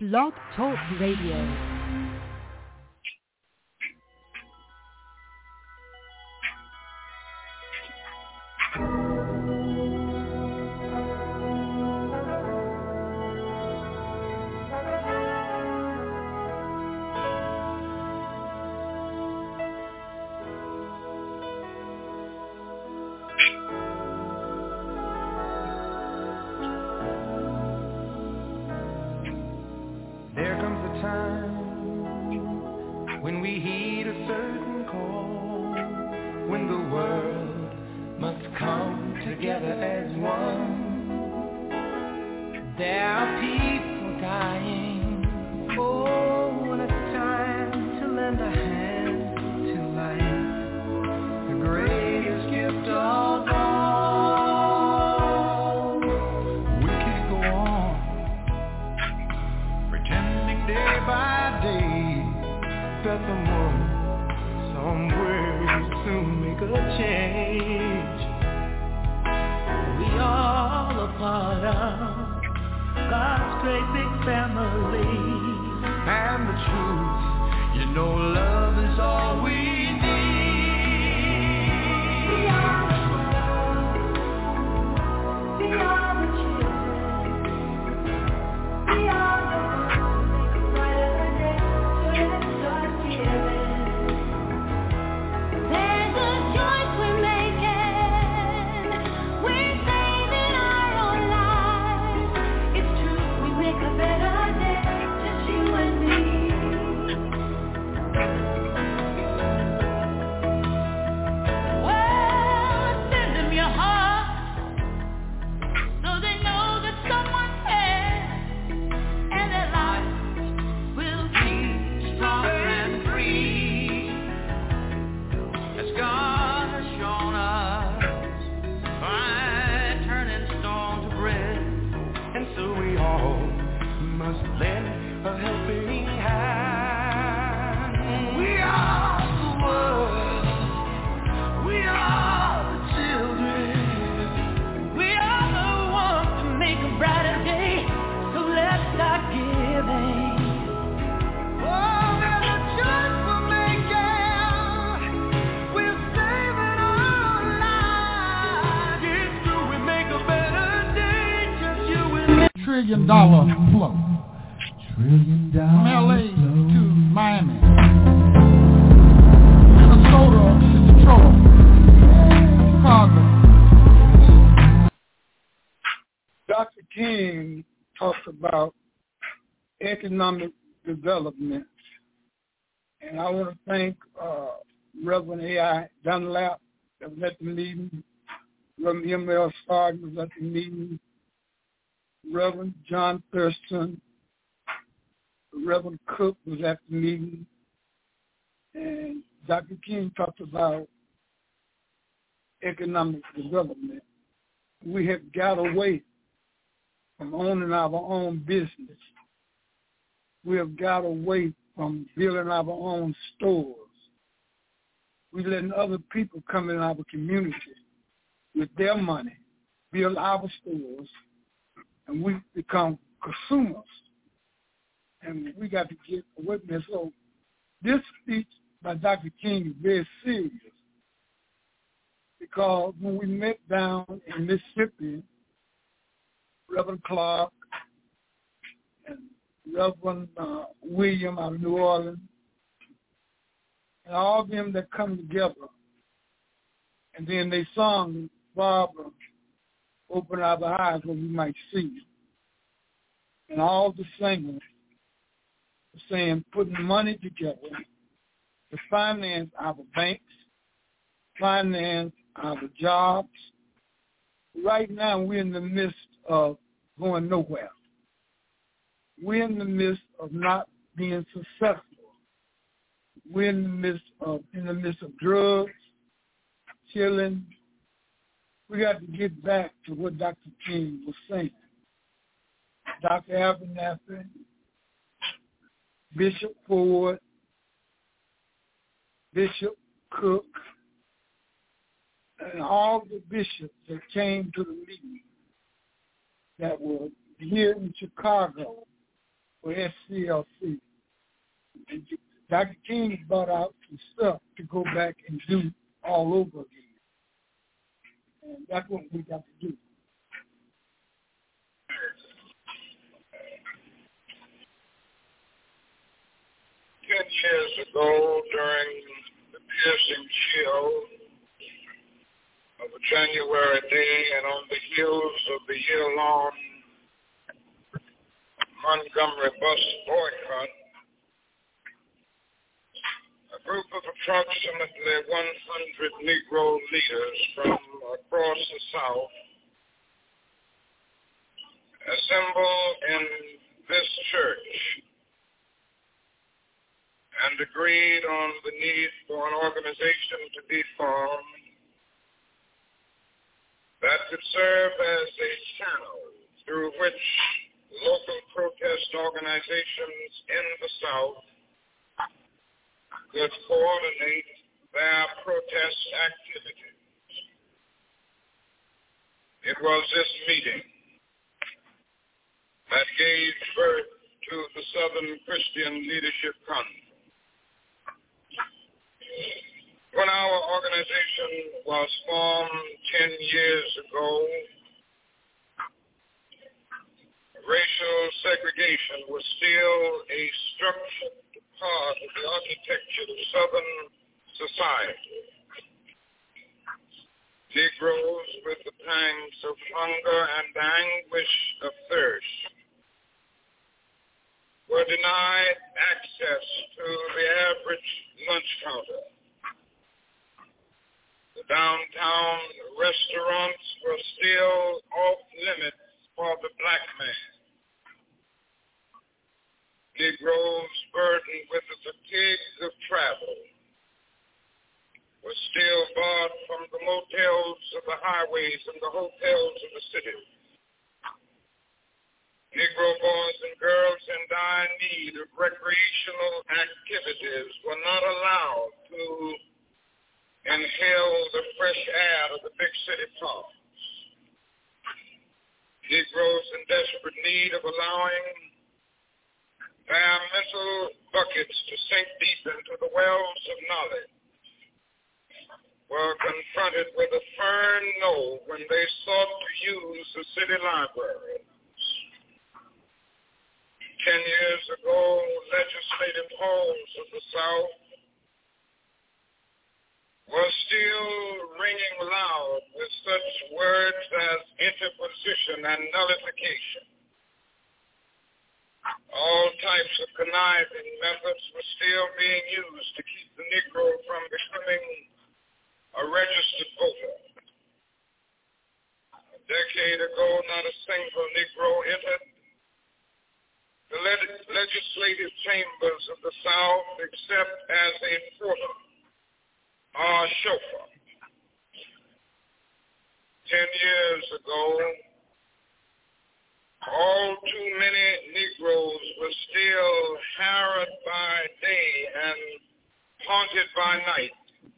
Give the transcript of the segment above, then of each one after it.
Blog Talk Radio. $1 trillion flow. From LA to Miami, Minnesota to Detroit, Chicago. Dr. King talks about economic development, and I want to thank Reverend A.I. Dunlap that was at the meeting, Reverend M.L. Sargent was at the meeting, Reverend John Thurston, Reverend Cook was at the meeting, and Dr. King talked about economic development. We have got away from owning our own business. We have got away from building our own stores. We're letting other people come in our community with their money, build our stores, and we become consumers. And we got to get away from it. So this speech by Dr. King is very serious, because when we met down in Mississippi, Reverend Clark and Reverend William out of New Orleans, and all of them that come together, and then they sung, Barbara, open our eyes where we might see. And all the singers were saying, putting money together to finance our banks, finance our jobs. Right now, we're in the midst of going nowhere. We're in the midst of not being successful. We're in the midst of drugs, killing. We got to get back to what Dr. King was saying. Dr. Abernathy, Bishop Ford, Bishop Cook, and all the bishops that came to the meeting that were here in Chicago for SCLC. And Dr. King brought out some stuff to go back and do all over again. And that's what we got to do. Years ago, during the piercing chill of a January day and on the heels of the year-long Montgomery bus boycott, a group of approximately 100 Negro leaders from across the South assembled in this church and agreed on the need for an organization to be formed that could serve as a channel through which local protest organizations in the South could coordinate their protest activities. It was this meeting that gave birth to the Southern Christian Leadership Conference. When our organization was formed 10 years ago, racial segregation was still a structured part of the architecture of Southern society. Negroes with the pangs of hunger and the anguish of thirst were denied access to the average lunch counter. The downtown restaurants were still off limits for the black man. Negroes burdened with the fatigues of travel were still barred from the motels of the highways and the hotels of the city. Negro boys and girls in dire need of recreational activities were not allowed to inhale the fresh air of the big city parks. Negroes in desperate need of allowing their mental buckets to sink deep into the wells of knowledge were confronted with a firm no when they sought to use the city library. 10 years ago, legislative halls of the South were still ringing loud with such words as interposition and nullification. All types of conniving methods were still being used to keep the Negro from becoming a registered voter. A decade ago, not a single Negro entered the legislative chambers of the South except as a porter or chauffeur. 10 years ago, all too many Negroes were still harried by day and haunted by night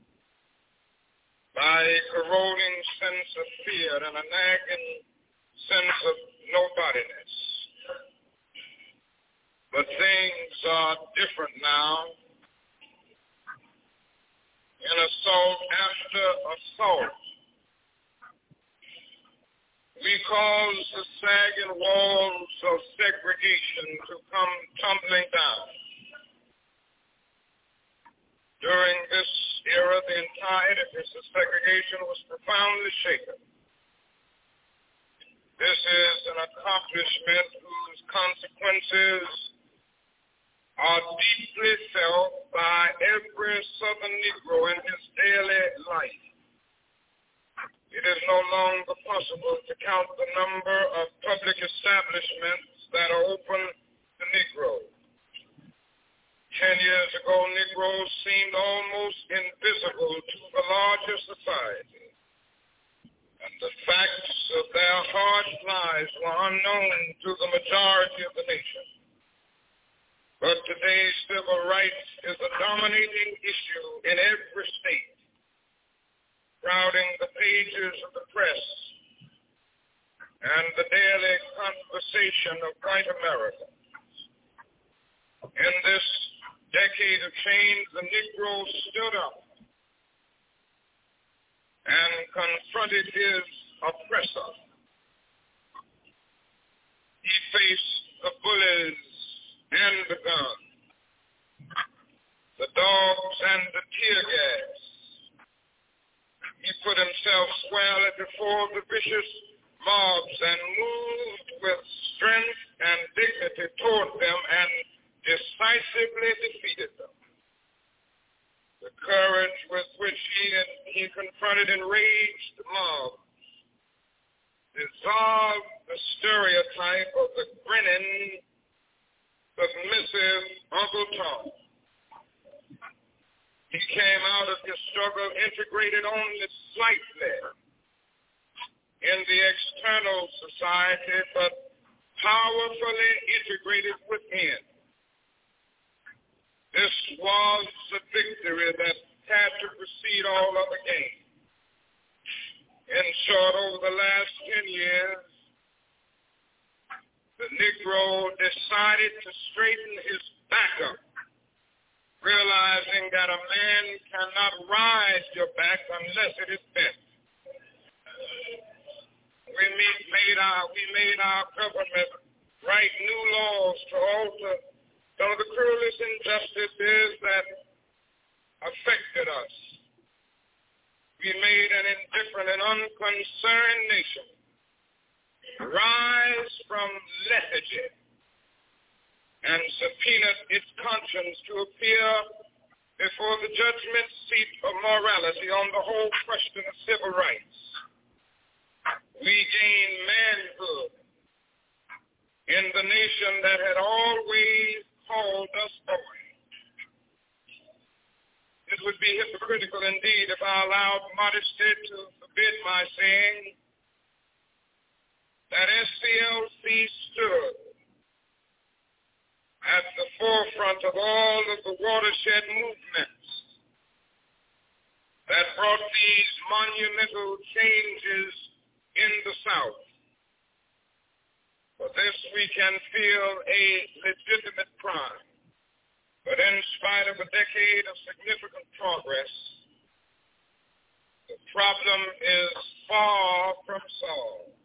by a corroding sense of fear and a nagging sense of nobodiness. But things are different now. In assault after assault, we cause the sagging walls of segregation to come tumbling down. During this era, the entire edifice of segregation was profoundly shaken. This is an accomplishment whose consequences are deeply felt by every Southern Negro in his daily life. It is no longer possible to count the number of public establishments that are open to Negroes. 10 years ago, Negroes seemed almost invisible to the larger society, and the facts of their hard lives were unknown to the majority of the nation. But today's civil rights is a dominating issue in every state, crowding the pages of the press and the daily conversation of white America. decade of change, the Negro stood up and confronted his oppressor. He faced the bullies and the gun, the dogs and the tear gas. He put himself squarely before the vicious mobs and moved with strength and dignity toward them and decisively defeated them. The courage with which he confronted enraged mobs dissolved the stereotype of the grinning, submissive Uncle Tom. He came out of his struggle integrated only slightly in the external society, but powerfully integrated within. This was the victory that had to precede all other gains. In short, over the last 10 years, the Negro decided to straighten his back up, realizing that a man cannot ride your back unless it is bent. We made our government write new laws to alter some of the cruelest injustices that affected us. We made an indifferent and unconcerned nation rise from lethargy and subpoenaed its conscience to appear before the judgment seat of morality on the whole question of civil rights. We gained manhood in the nation that had always called us boy. It would be hypocritical indeed if I allowed modesty to forbid my saying that SCLC stood at the forefront of all of the watershed movements that brought these monumental changes in the South. For this we can feel a legitimate pride. But in spite of a decade of significant progress, the problem is far from solved.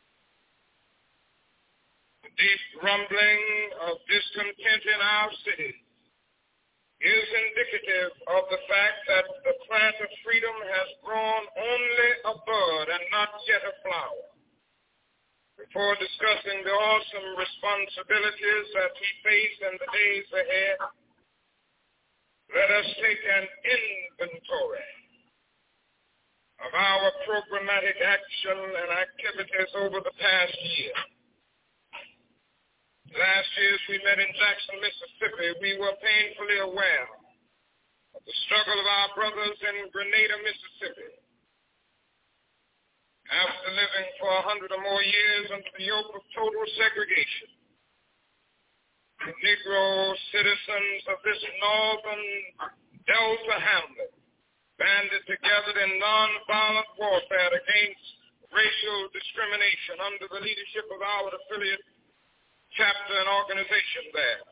The deep rumbling of discontent in our cities is indicative of the fact that the plant of freedom has grown only a bud and not yet a flower. Before discussing the awesome responsibilities that we face in the days ahead, let us take an inventory of our programmatic action and activities over the past year. Last year, as we met in Jackson, Mississippi, we were painfully aware of the struggle of our brothers in Grenada, Mississippi. After living for 100 or more years under the yoke of total segregation, the Negro citizens of this northern Delta hamlet banded together in nonviolent warfare against racial discrimination under the leadership of our affiliate chapter and organization there.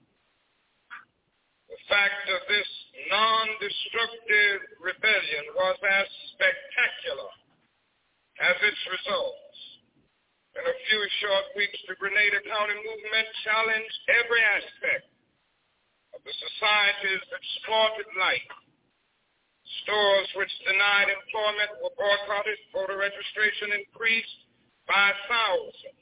The fact of this non-destructive rebellion was as spectacular as its results. In a few short weeks, the Grenada County movement challenged every aspect of the society's exploited life. Stores which denied employment were boycotted, voter registration increased by thousands.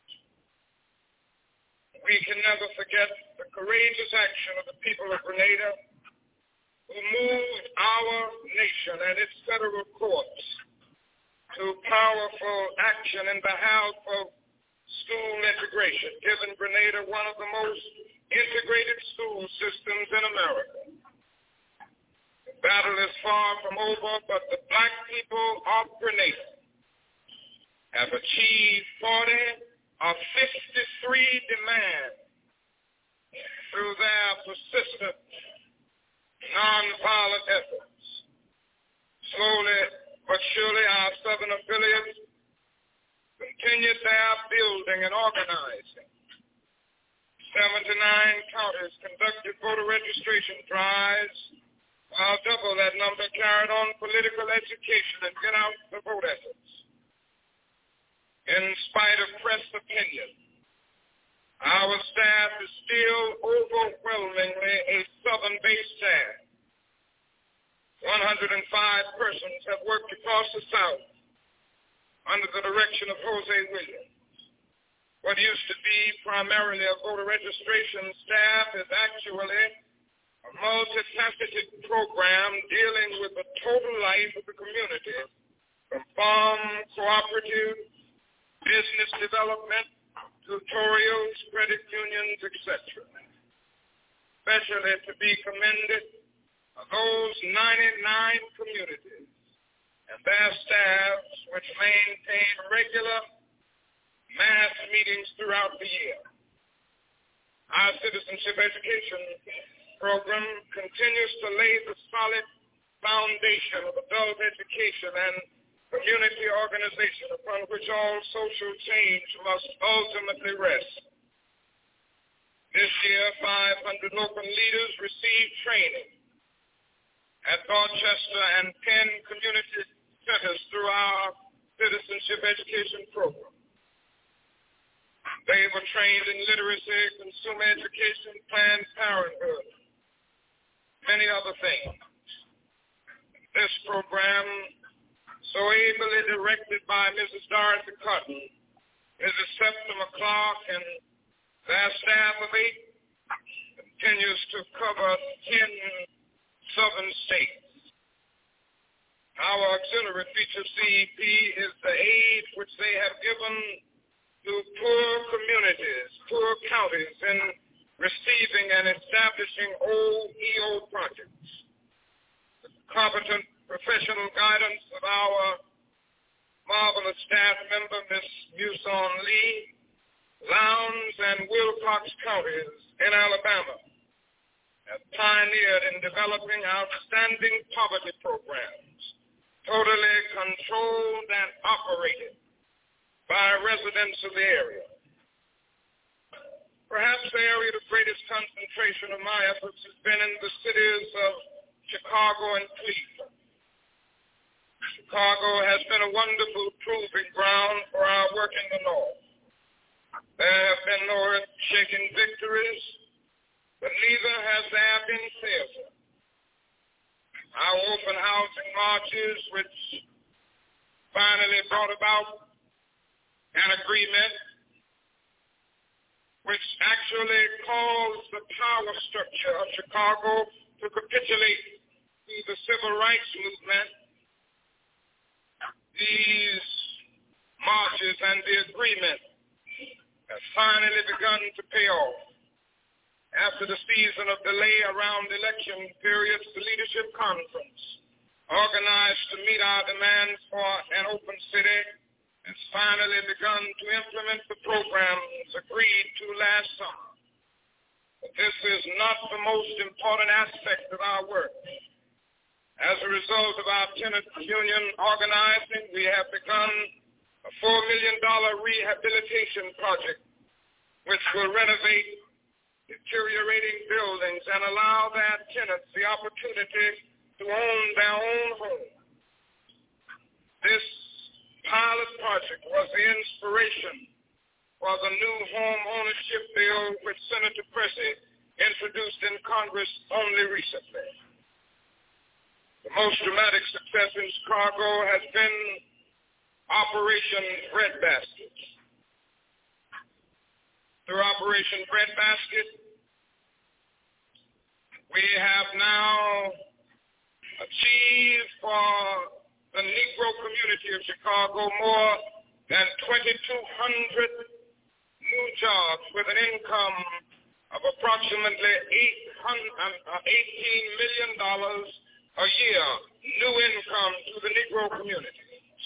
We can never forget the courageous action of the people of Grenada who moved our nation and its federal courts to powerful action in behalf of school integration, giving Grenada one of the most integrated school systems in America. The battle is far from over, but the black people of Grenada have achieved 40 of 53 demands through their persistent, nonviolent efforts. Slowly but surely, our Southern affiliates continued their building and organizing. 79 counties conducted voter registration drives, while double that number carried on political education and get out the vote efforts. In spite of press opinion, our staff is still overwhelmingly a Southern-based staff. 105 persons have worked across the South under the direction of Jose Williams. What used to be primarily a voter registration staff is actually a multifaceted program dealing with the total life of the community, from farm, cooperative, business development, tutorials, credit unions, etc. Especially to be commended are those 99 communities and their staffs which maintain regular mass meetings throughout the year. Our citizenship education program continues to lay the solid foundation of adult education and community organization upon which all social change must ultimately rest. This year, 500 local leaders received training at Dorchester and Penn community centers through our citizenship education program. They were trained in literacy, consumer education, Planned Parenthood, many other things. This program, so ably directed by Mrs. Dorothy Cotton, Mrs. Septa McClark, and their staff of 8, continues to cover 10 southern states. Our auxiliary feature CEP is the aid which they have given to poor communities, poor counties in receiving and establishing OEO projects. The competent professional guidance of our marvelous staff member, Ms. Muson Lee, Lowndes and Wilcox counties in Alabama have pioneered in developing outstanding poverty programs, totally controlled and operated by residents of the area. Perhaps the area of greatest concentration of my efforts has been in the cities of Chicago and Cleveland. Chicago has been a wonderful proving ground for our work in the North. There have been no earth-shaking victories, but neither has there been failure. Our open housing marches, which finally brought about an agreement which actually caused the power structure of Chicago to capitulate to the civil rights movement. These marches and the agreement have finally begun to pay off. After the season of delay around election periods, the leadership conference, organized to meet our demands for an open city, has finally begun to implement the programs agreed to last summer. But this is not the most important aspect of our work. As a result of our tenant union organizing, we have begun a $4 million rehabilitation project which will renovate deteriorating buildings and allow their tenants the opportunity to own their own home. This pilot project was the inspiration for the new home ownership bill which Senator Percy introduced in Congress only recently. The most dramatic success in Chicago has been Operation Breadbasket. Through Operation Breadbasket, we have now achieved for the Negro community of Chicago more than 2,200 new jobs with an income of approximately $18 million a year, new income to the Negro community.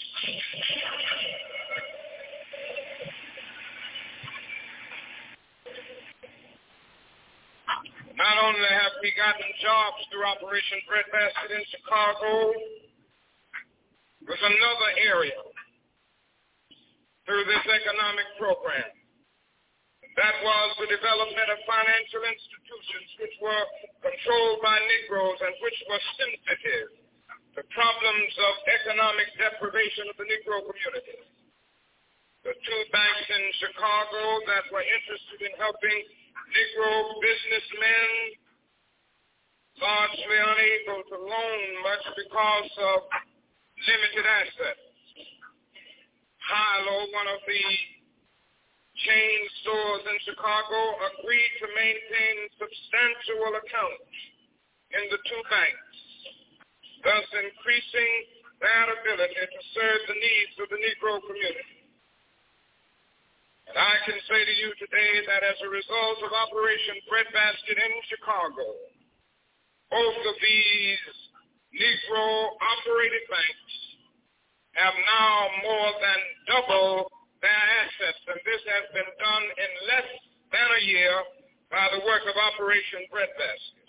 Not only have we gotten jobs through Operation Breadbasket in Chicago, there's another area through this economic program. That was the development of financial institutions which were controlled by Negroes and which were sensitive to problems of economic deprivation of the Negro community. The two banks in Chicago that were interested in helping Negro businessmen largely unable to loan much because of limited assets. Hilo, one of the chain stores in Chicago, agreed to maintain substantial accounts in the two banks, thus increasing their ability to serve the needs of the Negro community. And I can say to you today that as a result of Operation Breadbasket in Chicago, both of these Negro-operated banks have now more than double their assets, and this has been done in less than a year by the work of Operation Breadbasket.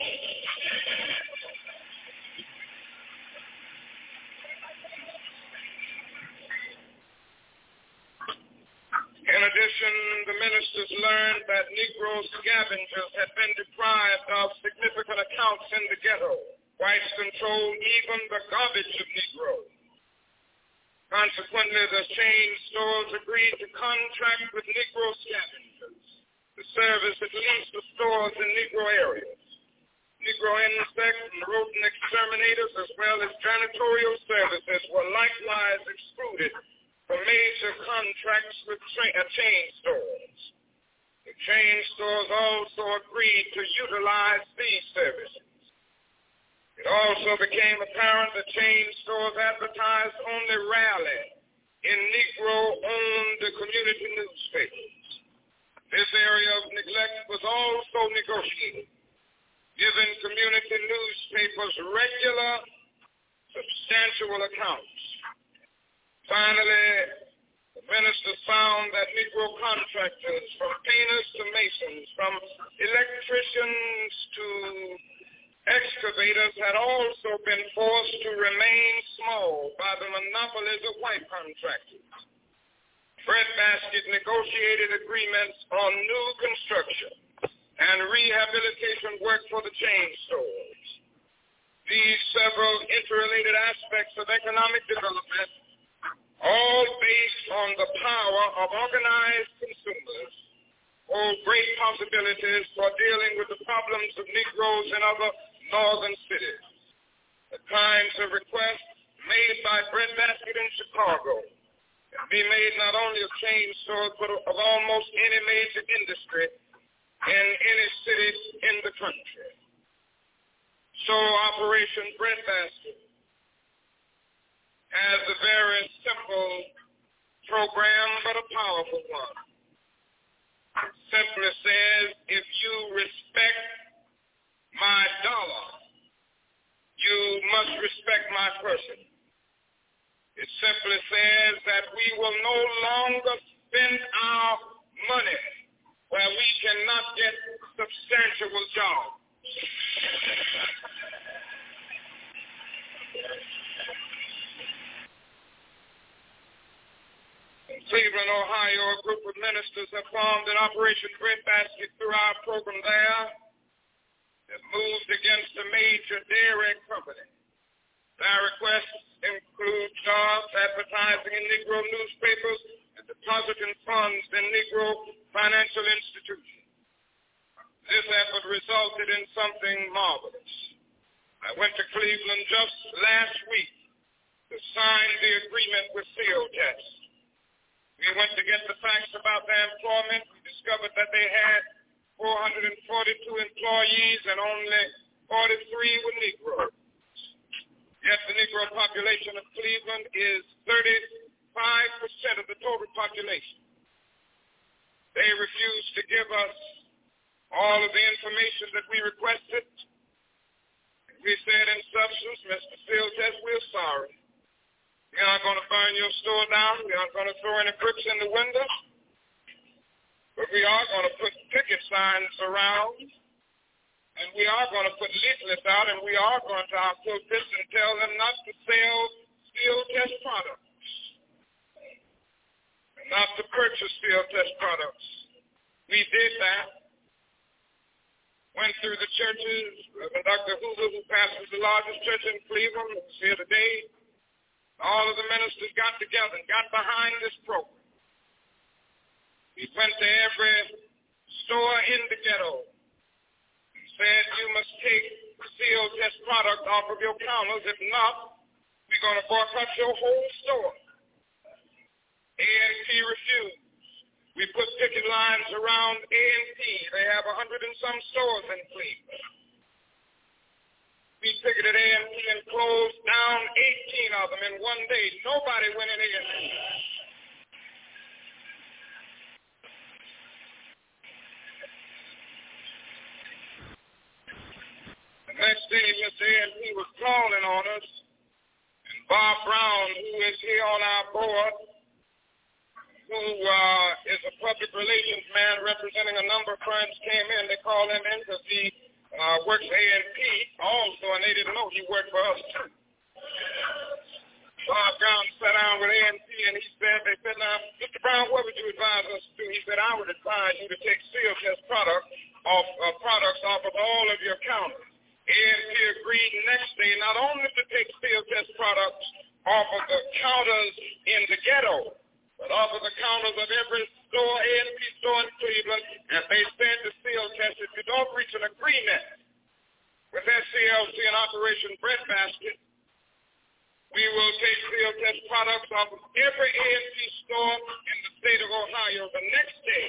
In addition, the ministers learned that Negro scavengers had been deprived of significant accounts in the ghetto. Whites controlled even the garbage of Negroes. Consequently, the chain stores agreed to contract with Negro scavengers to service at least the stores in Negro areas. Negro insect and rodent exterminators as well as janitorial services were likewise excluded from major contracts with chain stores. The chain stores also agreed to utilize these services. It also became apparent that chain stores advertised only rarely in Negro-owned community newspapers. This area of neglect was also negotiated, giving community newspapers regular, substantial accounts. Finally, the ministers found that Negro contractors, from painters to masons, from electricians to excavators, had also been forced to remain small by the monopolies of white contractors. Breadbasket negotiated agreements on new construction and rehabilitation work for the chain stores. These several interrelated aspects of economic development, all based on the power of organized consumers, hold great possibilities for dealing with the problems of Negroes in other northern cities. The kinds of requests made by Breadbasket in Chicago can be made not only of chain stores, but of almost any major industry in any city in the country. So Operation Breadbasket has a very simple program, but a powerful one. It simply says, if you respect my dollar, you must respect my person. It simply says that we will no longer spend our money where we cannot get substantial jobs. In Cleveland, Ohio, a group of ministers have formed an Operation Breadbasket through our program there that moved against a major dairy company. Their requests include jobs, advertising in Negro newspapers, and depositing funds in Negro financial institutions. This effort resulted in something marvelous. I went to Cleveland just last week to sign the agreement with Sealtest. We went to get the facts about their employment. We discovered that they had 442 employees and only 43 were Negroes. Yet the Negro population of Cleveland is 35% of the total population. They refused to give us all of the information that we requested. We said in substance, Mr. Sealtest, we're sorry. We aren't going to burn your store down. We aren't going to throw any bricks in the window. But we are going to put picket signs around. And we are going to put leaflets out, and we are going to our protest and tell them not to sell Sealtest products, and not to purchase Sealtest products. We did that. Went through the churches. Reverend Dr. Hoover, who pastors the largest church in Cleveland, who's here today. All of the ministers got together and got behind this program. We went to every store in the ghetto and said, you must take CO test product off of your counters. If not, we're going to boycott your whole store. A&P refused. We put picket lines around A&P. They have 100 and some stores in Cleveland. We picketed A&P and closed down 18 of them in one day. Nobody went in A&P. The next day, Mr. A&P was calling on us, and Bob Brown, who is here on our board, who is a public relations man representing a number of firms, came in. They called him in because he works A&P also, and they didn't know he worked for us too. Bob Brown sat down with A&P, and they said, now, Mr. Brown, what would you advise us to do? He said, I would advise you to take seal test products off of all of your counters. A&P agreed next day not only to take seal test products off of the counters in the ghetto, but off of the counters of every store, A&P store in Cleveland, and they said to seal test, if you don't reach an agreement with SCLC and Operation Breadbasket, we will take seal test products off of every A&P store in the state of Ohio the next day.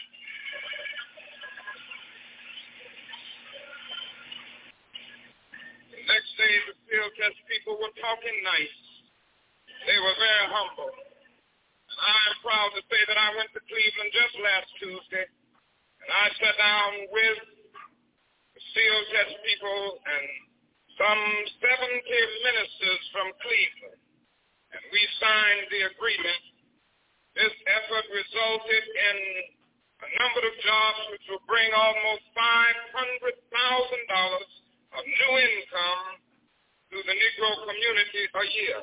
The next day, the seal test people were talking nice. They were very humble. I'm proud to say that I went to Cleveland just last Tuesday, and I sat down with the seal test people and some 70 ministers from Cleveland, and we signed the agreement. This effort resulted in a number of jobs which will bring almost $500,000 of new income to the Negro community a year.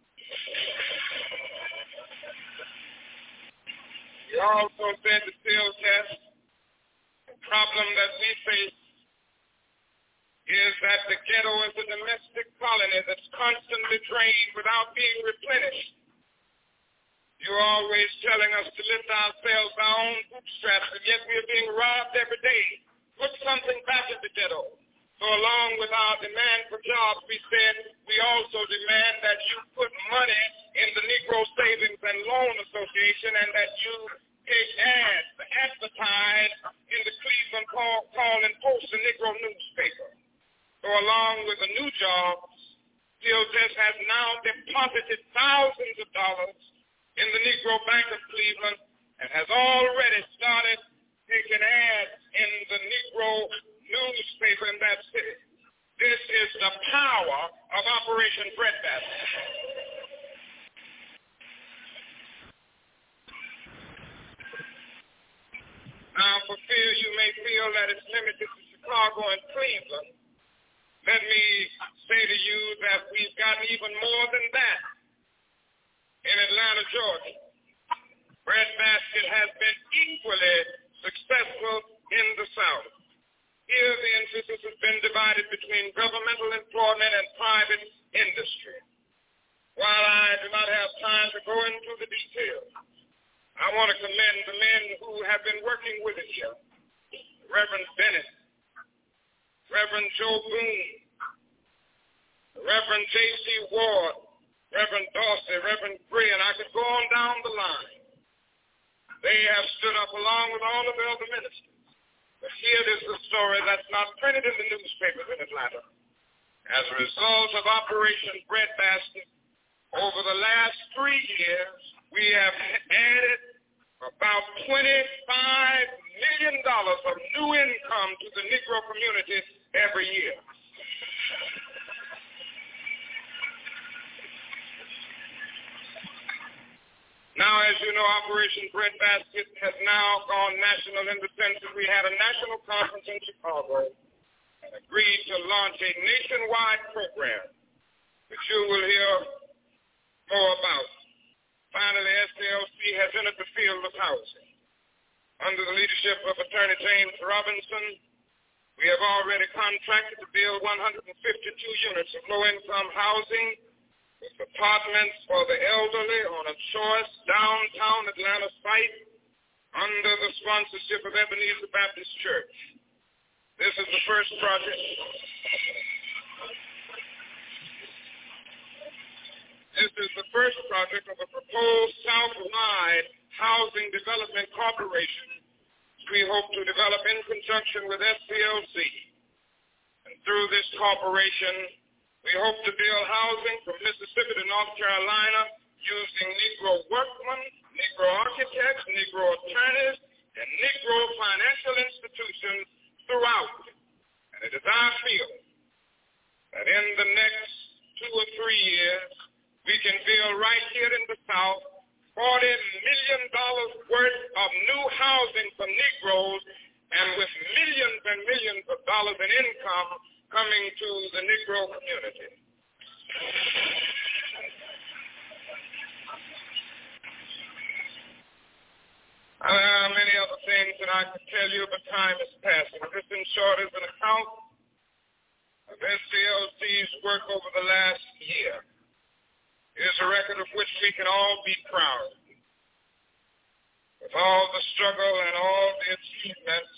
We also said the seal test, the problem that we face is that the ghetto is a domestic colony that's constantly drained without being replenished. You're always telling us to lift ourselves our own bootstraps, and yet we are being robbed every day. Put something back in the ghetto. So along with our demand for jobs, we said we also demand that you put money in the Negro Savings and Loan Association and that you take ads, advertise in the Cleveland Call and Post, the Negro newspaper. So along with the new jobs, DOJ has now deposited thousands of dollars in the Negro Bank of Cleveland and has already started taking ads in the Negro newspaper in that city. This is the power of Operation Breadbasket. Now, for fear you may feel that it's limited to Chicago and Cleveland, let me say to you that we've gotten even more than that in Atlanta, Georgia. Breadbasket has been equally successful in the South. Here, the emphasis has been divided between governmental employment and private industry. While I do not have time to go into the details, I want to commend the men who have been working with it here. Reverend Bennett, Reverend Joe Boone, Reverend J.C. Ward, Reverend Dorsey, Reverend Gray, and I could go on down the line. They have stood up along with all of the other ministers. But here is the story that's not printed in the newspapers in Atlanta. As a result of Operation Breadbasket, over the last 3 years, we have added about $25 million of new income to the Negro community every year. Now, as you know, Operation Breadbasket has now gone national in the sense that we had a national conference in Chicago and agreed to launch a nationwide program, which you will hear more about. Finally, SCLC has entered the field of housing. Under the leadership of Attorney James Robinson, we have already contracted to build 152 units of low-income housing with apartments for the elderly on a choice downtown Atlanta site under the sponsorship of Ebenezer Baptist Church. This is the first project. This is the first project of a proposed Southwide Housing Development Corporation we hope to develop in conjunction with SCLC. And through this corporation, we hope to build housing from Mississippi to North Carolina using Negro workmen, Negro architects, Negro attorneys, and Negro financial institutions throughout. And it is our feeling that in the next 2 or 3 years, we can build right here in the South $40 million worth of new housing for Negroes, and with millions and millions of dollars in income coming to the Negro community. There are many other things that I could tell you, but time is passing. This, in short, is an account of SCLC's work over the last year. It is a record of which we can all be proud. With all the struggle and all the achievements,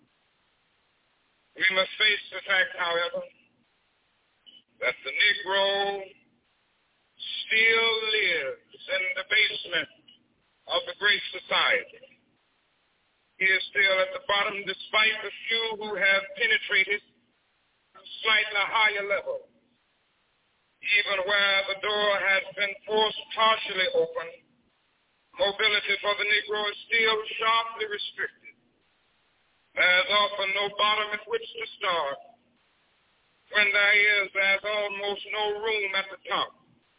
we must face the fact, however, that the Negro still lives in the basement of the great society. He is still at the bottom despite the few who have penetrated to slightly higher levels. Even where the door has been forced partially open, mobility for the Negro is still sharply restricted. There's often no bottom at which to start. When there's almost no room at the top.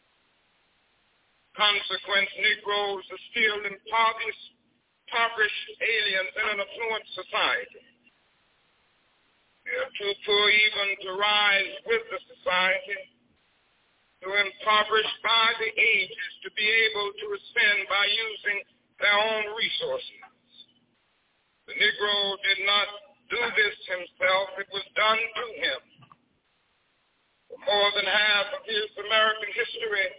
Consequence, Negroes are still impoverished aliens in an affluent society. They are too poor even to rise with the society, too impoverished by the ages to be able to ascend by using their own resources. The Negro did not do this himself. It was done to him. For more than half of his American history,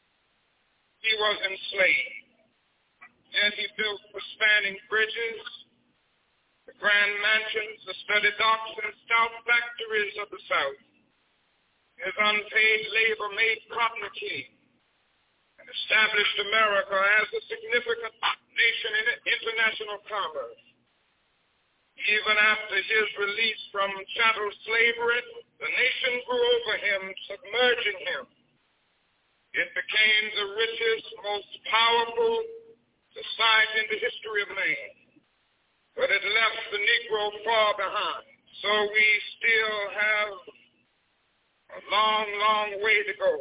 he was enslaved. Yet he built the spanning bridges, the grand mansions, the studded docks, and stout factories of the South. His unpaid labor made cotton king and established America as a significant nation in international commerce. Even after his release from chattel slavery, the nation grew over him, submerging him. It became the richest, most powerful society in the history of man. But it left the Negro far behind. So we still have a long, long way to go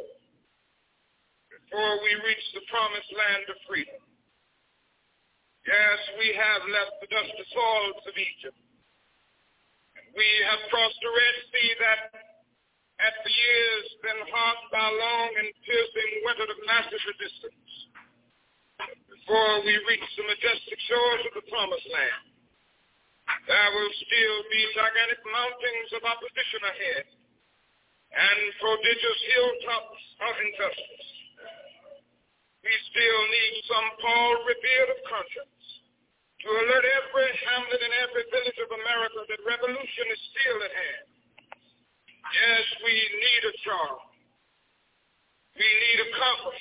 before we reach the promised land of freedom. Yes, we have left the dusty soils of Egypt. And we have crossed the Red Sea that at the years been hot by long and piercing winter of massive resistance. Before we reach the majestic shores of the promised land, there will still be gigantic mountains of opposition ahead and prodigious hilltops of injustice. We still need some Paul Revere of conscience to alert every hamlet and every village of America that revolution is still at hand. Yes, we need a charm. We need a compass.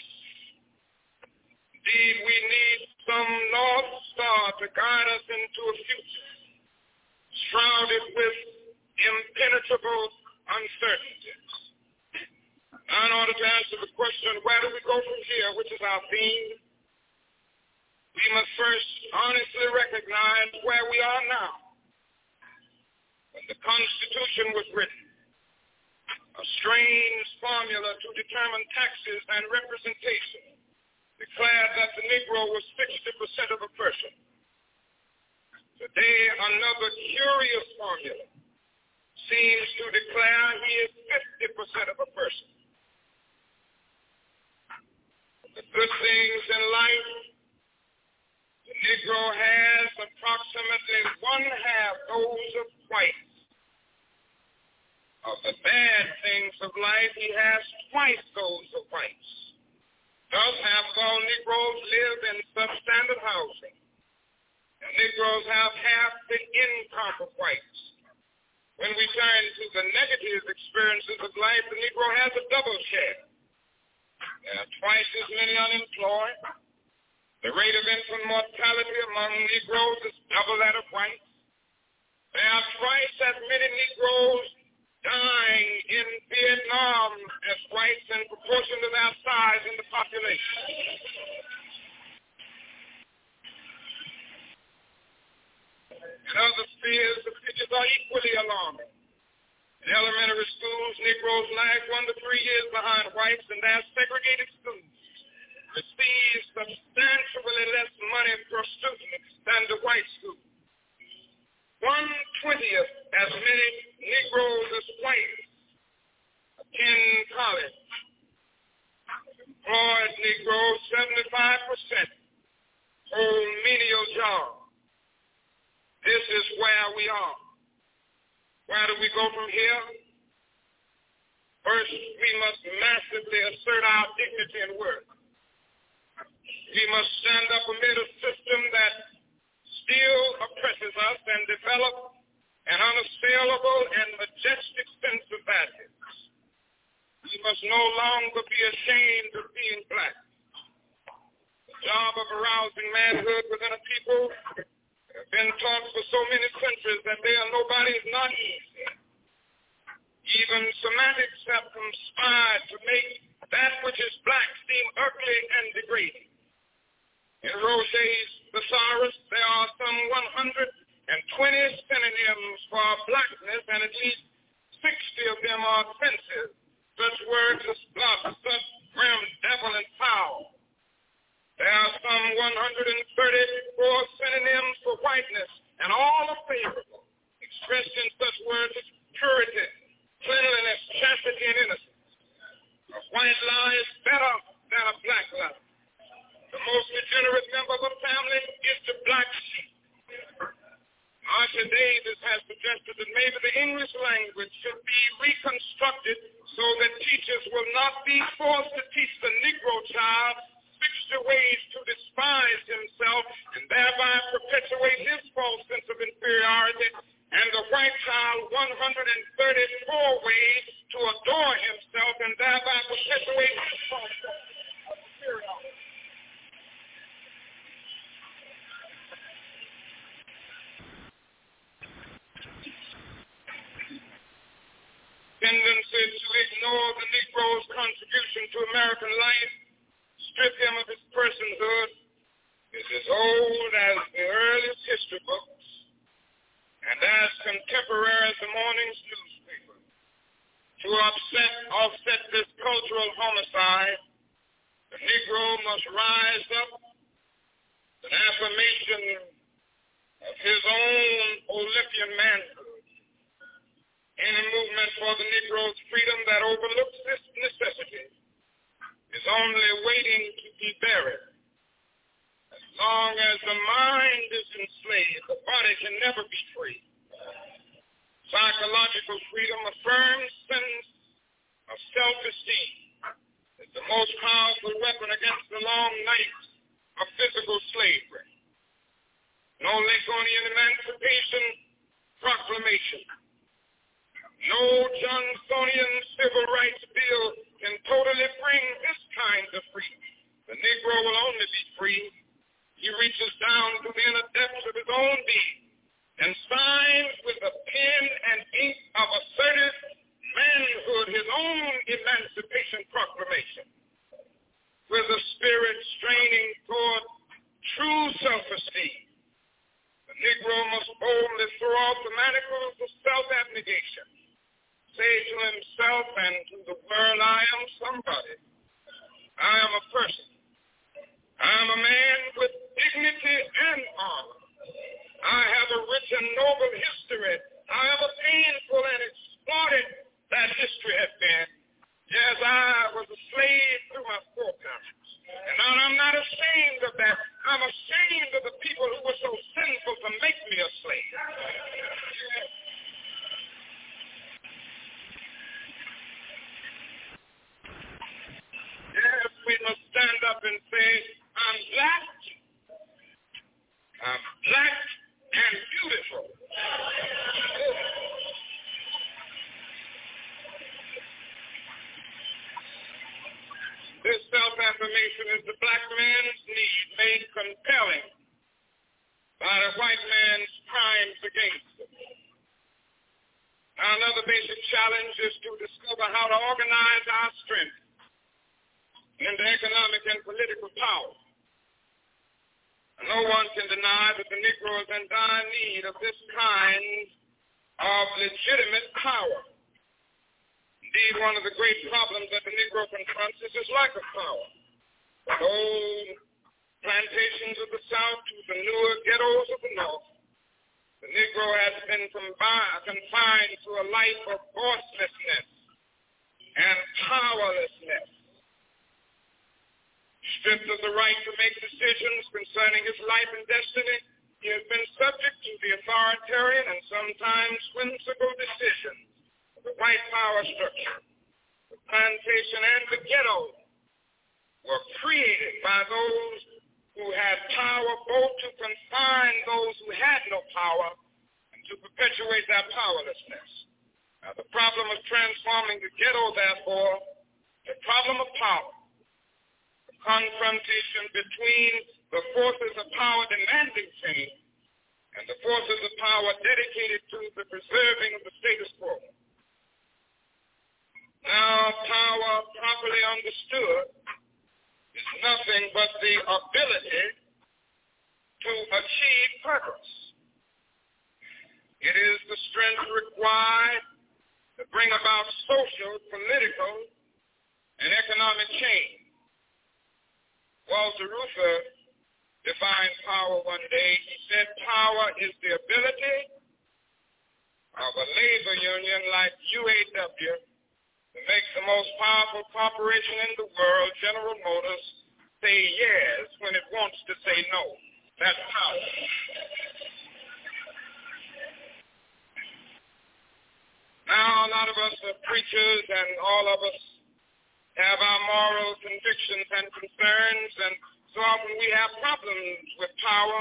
Indeed, we need some North Star to guide us into a future shrouded with impenetrable uncertainties. Now, in order to answer the question, where do we go from here, which is our theme, we must first honestly recognize where we are now. When the Constitution was written, a strange formula to determine taxes and representation declared that the Negro was 60% of a person. Today, another curious formula seems to declare he is 50% of a person. The good things in life, the Negro has approximately one-half those of whites. Of the bad things of life, he has twice those of whites. Thus, half of all Negroes live in substandard housing. And Negroes have half the income of whites. When we turn to the negative experiences of life, the Negro has a double share. There are twice as many unemployed. The rate of infant mortality among Negroes is double that of whites. There are twice as many Negroes dying in Vietnam as whites in proportion to their size in the population. In other spheres, the figures are equally alarming. In elementary schools, Negroes lag 1 to 3 years behind whites, and their segregated schools receive substantially less money per student than the white school. 1/20th as many Negroes as whites attend college. Employed Negroes, 75% hold menial jobs. This is where we are. Where do we go from here? First, we must massively assert our dignity and worth. We must stand up amid a system that still oppresses us and develop an unassailable and majestic sense of values. We must no longer be ashamed of being black. The job of arousing manhood within a people have been taught for so many centuries that they are nobody's not easy. Even semantics have conspired to make that which is black seem ugly and degrading. In Roget's Thesaurus, there are some 120 synonyms for blackness, and at least 60 of them are offensive. Such words as bluff, such grim, devil, and foul. There are some 134 synonyms for whiteness, and all are favorable, expressed in such words as purity, cleanliness, chastity, and innocence. A white lie is better than a black lie. The most degenerate member of a family is the black sheep. Arthur Davis has suggested that maybe the English language should be reconstructed so that teachers will not be forced to teach the Negro child 60 ways to despise himself and thereby perpetuate his false sense of inferiority, and the white child 134 ways to adore himself and thereby perpetuate his false sense of inferiority. Tendency to ignore the Negro's contribution to American life, strip him of his personhood, is as old as the earliest history books and as contemporary as the morning's newspaper. To offset this cultural homicide, the Negro must rise up with an affirmation of his own Olympian manhood. Any movement for the Negro's freedom that overlooks this necessity is only waiting to be buried. As long as the mind is enslaved, the body can never be free. Psychological freedom affirms sense of self-esteem. It's the most powerful weapon against the long nights of physical slavery. No Lincolnian Emancipation Proclamation, no Johnsonian Civil Rights Bill can totally bring this kind of freedom. The Negro will only be free. He reaches down to the inner depths of his own being and signs with the pen and ink of assertive manhood his own Emancipation Proclamation. With a spirit straining toward true self-esteem, the Negro must boldly throw off the manacles of self-abnegation. Say to himself and to the world, I am somebody. I am a person. I am a man with dignity and honor. I have a rich and noble history. However painful and exploited that history has been, yes, I was a slave through my forefathers. And I'm not ashamed of that. I'm ashamed of the people we must stand up and say, I'm black and beautiful. This self-affirmation is the black man's need made compelling by the white man's crimes against him. Now, another basic challenge is to discover how to organize our strength into economic and political power. No one can deny that the Negro is in dire need of this kind of legitimate power. Indeed, one of the great problems that the Negro confronts is his lack of power. The old plantations of the South to the newer ghettos of the North, the Negro has been confined to a life of voicelessness and powerlessness. Stripped of the right to make decisions concerning his life and destiny, he has been subject to the authoritarian and sometimes whimsical decisions of the white power structure. The plantation and the ghetto were created by those who had power both to confine those who had no power and to perpetuate their powerlessness. Now, the problem of transforming the ghetto, therefore, is a problem of power. The confrontation between the forces of power demanding change and the forces of power dedicated to the preserving of the status quo. Now, power properly understood is nothing but the ability to achieve purpose. It is the strength required to bring about social, political, and economic change. Walter Reuther defined power one day. He said power is the ability of a labor union like UAW to make the most powerful corporation in the world, General Motors, say yes when it wants to say no. That's power. Now, a lot of us are preachers, and all of us have our moral convictions and concerns, and so often we have problems with power.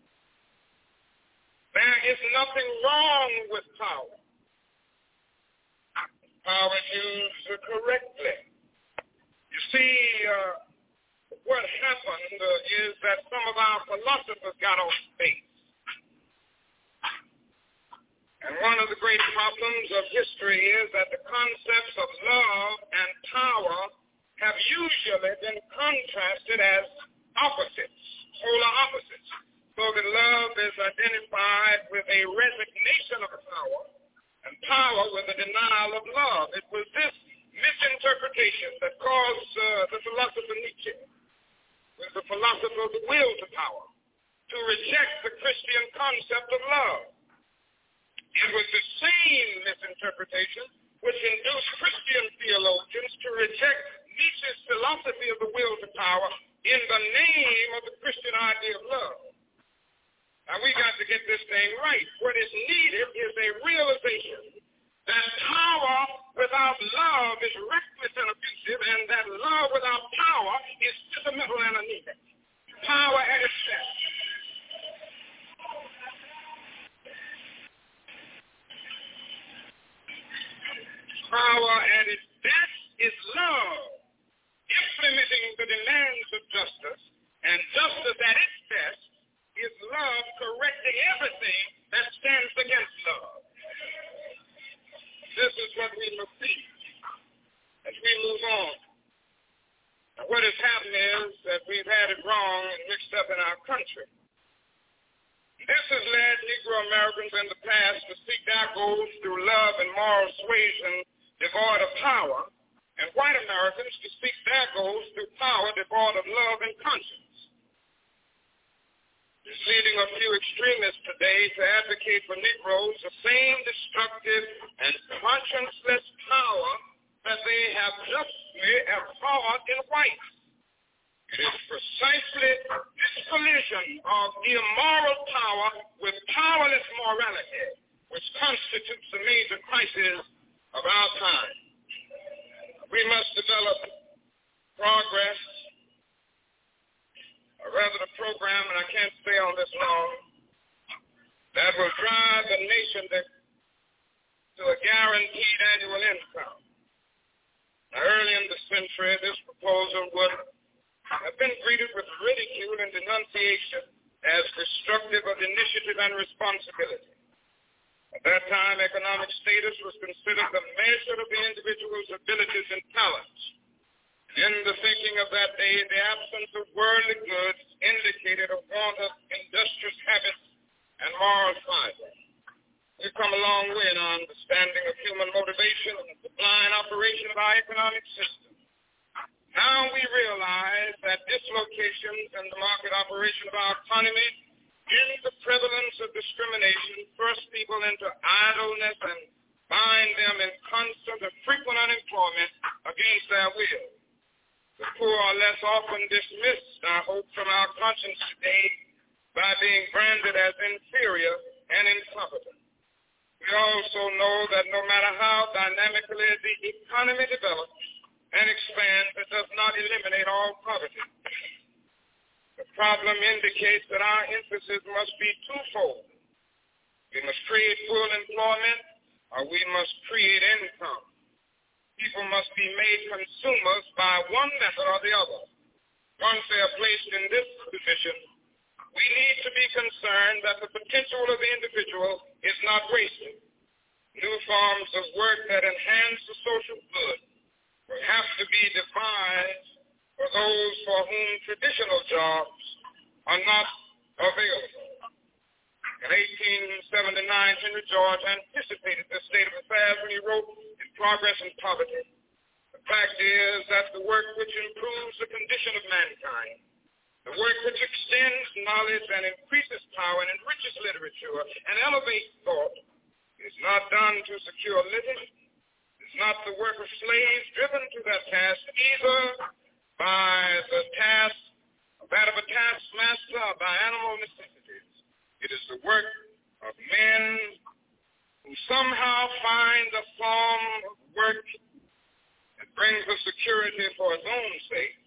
There is nothing wrong with power. Power is used correctly. You see, what happened is that some of our philosophers got off base. And one of the great problems of history is that the concepts of love and power have usually been contrasted as opposites, polar opposites. So that love is identified with a resignation of power, and power with a denial of love. It was this misinterpretation that caused the philosopher Nietzsche, with the philosopher of the will to power, to reject the Christian concept of love. It was the same misinterpretation which induced Christian theologians to reject Nietzsche's philosophy of the will to power in the name of the Christian idea of love. Now, we got to get this thing right. What is needed is a realization that power without love is reckless and abusive, and that love without power is sentimental and anemic. Power at its best. Power at its best is love, implementing the demands of justice, and justice at its best is love correcting everything that stands against love. This is what we must see as we move on. Now, what has happened is that we've had it wrong and mixed up in our country. This has led Negro Americans in the past to seek their goals through love and moral suasion devoid of power, and white Americans to seek their goals through power devoid of love and conscience. It's leading a few extremists today to advocate for Negroes the same destructive and conscienceless power that they have justly abhorred in whites. It is precisely this collision of immoral power with powerless morality which constitutes the major crisis of our time. We must develop progress or rather the program, and I can't stay on this long, that will drive the nation to a guaranteed annual income. Now, early in the century, this proposal would have been greeted with ridicule and denunciation as destructive of initiative and responsibility. At that time, economic status was considered the measure of the individual's abilities and talents. In the thinking of that day, the absence of worldly goods indicated a want of industrious habits and moral fiber. We've come a long way in our understanding of human motivation and the supply and operation of our economic system. Now we realize that dislocations in the market operation of our economy and the prevalence of discrimination thrust people into idleness and bind them in constant and frequent unemployment against their will. The poor are less often dismissed, I hope, from our conscience today by being branded as inferior and incompetent. We also know that no matter how dynamically the economy develops and expands, it does not eliminate all poverty. The problem indicates that our emphasis must be twofold. We must create full employment, or we must create income. People must be made consumers by one method or the other. Once they are placed in this position, we need to be concerned that the potential of the individual is not wasted. New forms of work that enhance the social good will have to be devised for those for whom traditional jobs are not available. In 1879, Henry George anticipated this state of affairs when he wrote In Progress and Poverty. The fact is that the work which improves the condition of mankind, the work which extends knowledge and increases power and enriches literature and elevates thought, is not done to secure living. It's not the work of slaves driven to that task, either by that of a taskmaster or by animal necessities. It is the work of men who somehow find a form of work that brings a security for its own sake.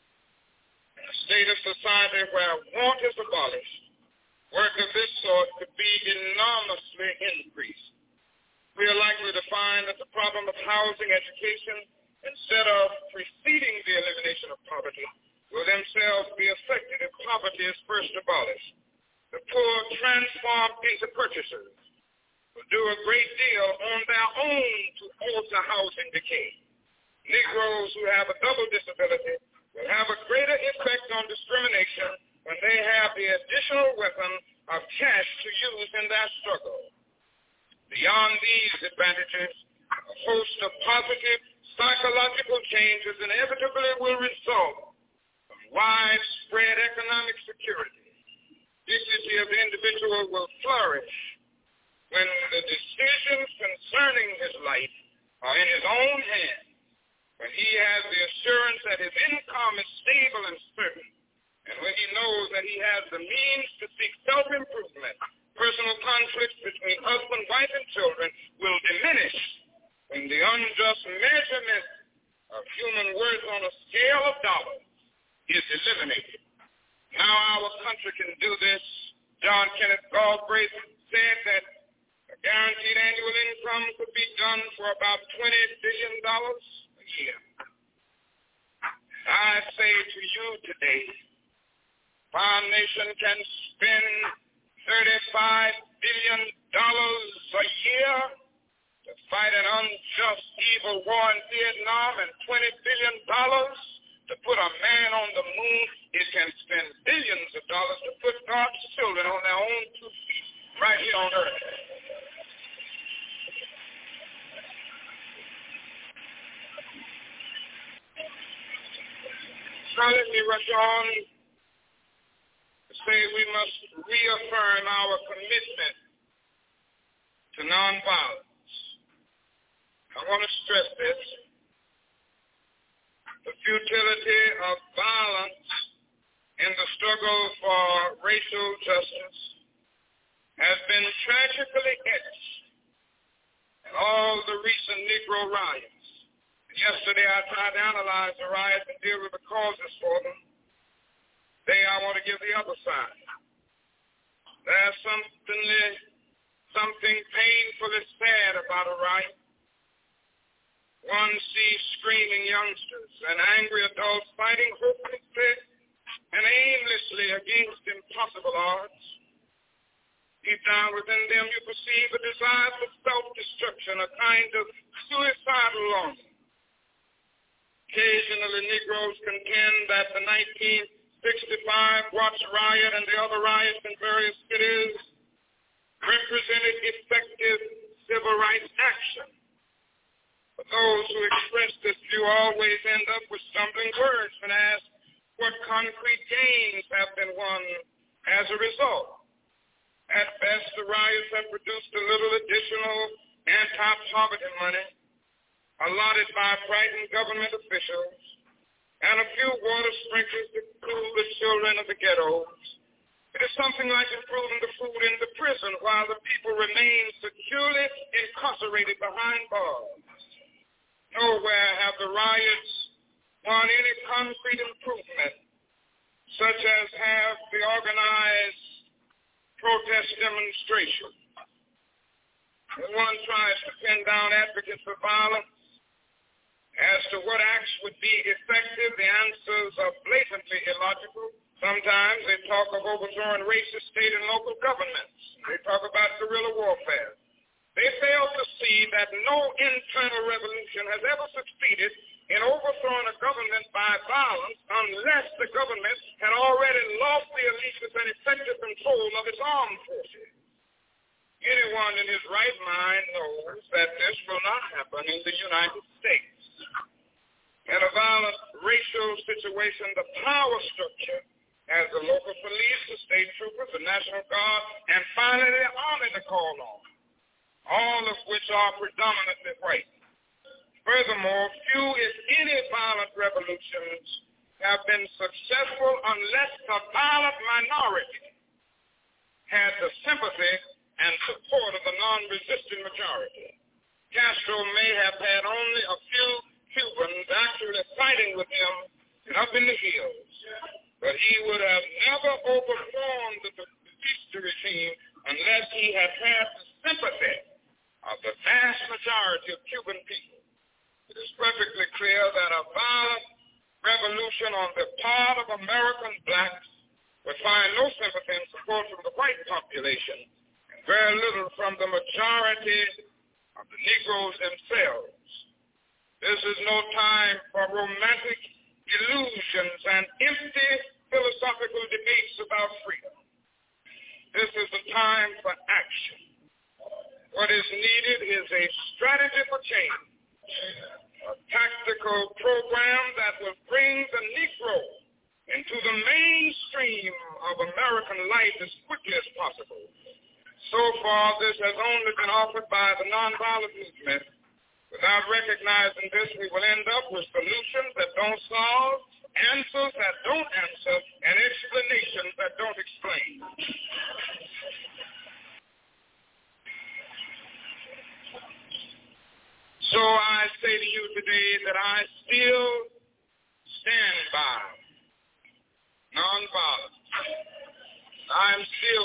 In a state of society where want is abolished, work of this sort could be enormously increased. We are likely to find that the problem of housing, education, instead of preceding the elimination of poverty, will themselves be affected if poverty is first abolished. The poor, transformed into purchasers, will do a great deal on their own to alter housing decay. Negroes who have a double disability will have a greater effect on discrimination when they have the additional weapon of cash to use in their struggle. Beyond these advantages, a host of positive psychological changes inevitably will result from widespread economic security. Dignity of the individual will flourish when the decisions concerning his life are in his own hands, when he has the assurance that his income is stable and certain, and when he knows that he has the means to seek self-improvement. Personal conflicts between husband, wife, and children will diminish when the unjust measurement of human worth on a scale of dollars is eliminated. Now our country can do this. John Kenneth Galbraith said that a guaranteed annual income could be done for about $20 billion a year. I say to you today, our nation can spend $35 billion a year to fight an unjust, evil war in Vietnam, and $20 billion to put a man on the moon. It can spend billions of dollars to put God's children on their own 2 feet right here on earth. Now let me rush on to say we must reaffirm our commitment to nonviolence. I want to stress this. The futility of violence in the struggle for racial justice has been tragically etched in all the recent Negro riots. Yesterday I tried to analyze the riots and deal with the causes for them. Today I want to give the other side. There's something painfully sad about a riot. One sees screaming youngsters and angry adults fighting hopelessly and aimlessly against impossible odds. Deep down within them you perceive a desire for self-destruction, a kind of suicidal longing. Occasionally Negroes contend that the 1965 Watts riot and the other riots in various cities represented effective civil rights action. But those who express this view always end up with stumbling words and ask what concrete gains have been won as a result. At best, the riots have produced a little additional anti-poverty money allotted by frightened government officials and a few water sprinklers to cool the children of the ghettos. It is something like improving the food in the prison while the people remain securely incarcerated behind bars. Nowhere have the riots won any concrete improvement, such as have the organized protest demonstration. When one tries to pin down advocates for violence as to what acts would be effective, the answers are blatantly illogical. Sometimes they talk of overthrowing racist state and local governments. They talk about guerrilla warfare. They fail to see that no internal revolution has ever succeeded in overthrowing a government by violence unless the government had already lost the allegiance and effective control of its armed forces. Anyone in his right mind knows that this will not happen in the United States. In a violent racial situation, the power structure has the local police, the state troopers, the National Guard, and finally the army to call on, all of which are predominantly white. Furthermore, few, if any, violent revolutions have been successful unless the violent minority had the sympathy and support of the non-resistant majority. Castro may have had only a few Cubans actually fighting with him up in the hills, but he would have never overthrown the Batista regime unless he had had the sympathy of the vast majority of Cuban people. It is perfectly clear that a violent revolution on the part of American blacks would find no sympathy and support from the white population, and very little from the majority of the Negroes themselves. This is no time for romantic illusions and empty philosophical debates about freedom. This is a time for action. What is needed is a strategy for change, a tactical program that will bring the Negro into the mainstream of American life as quickly as possible. So far, this has only been offered by the nonviolent movement. Without recognizing this, we will end up with solutions that don't solve, answers that don't answer, and explanations that don't explain. So I say to you today that I still stand by nonviolence. I'm still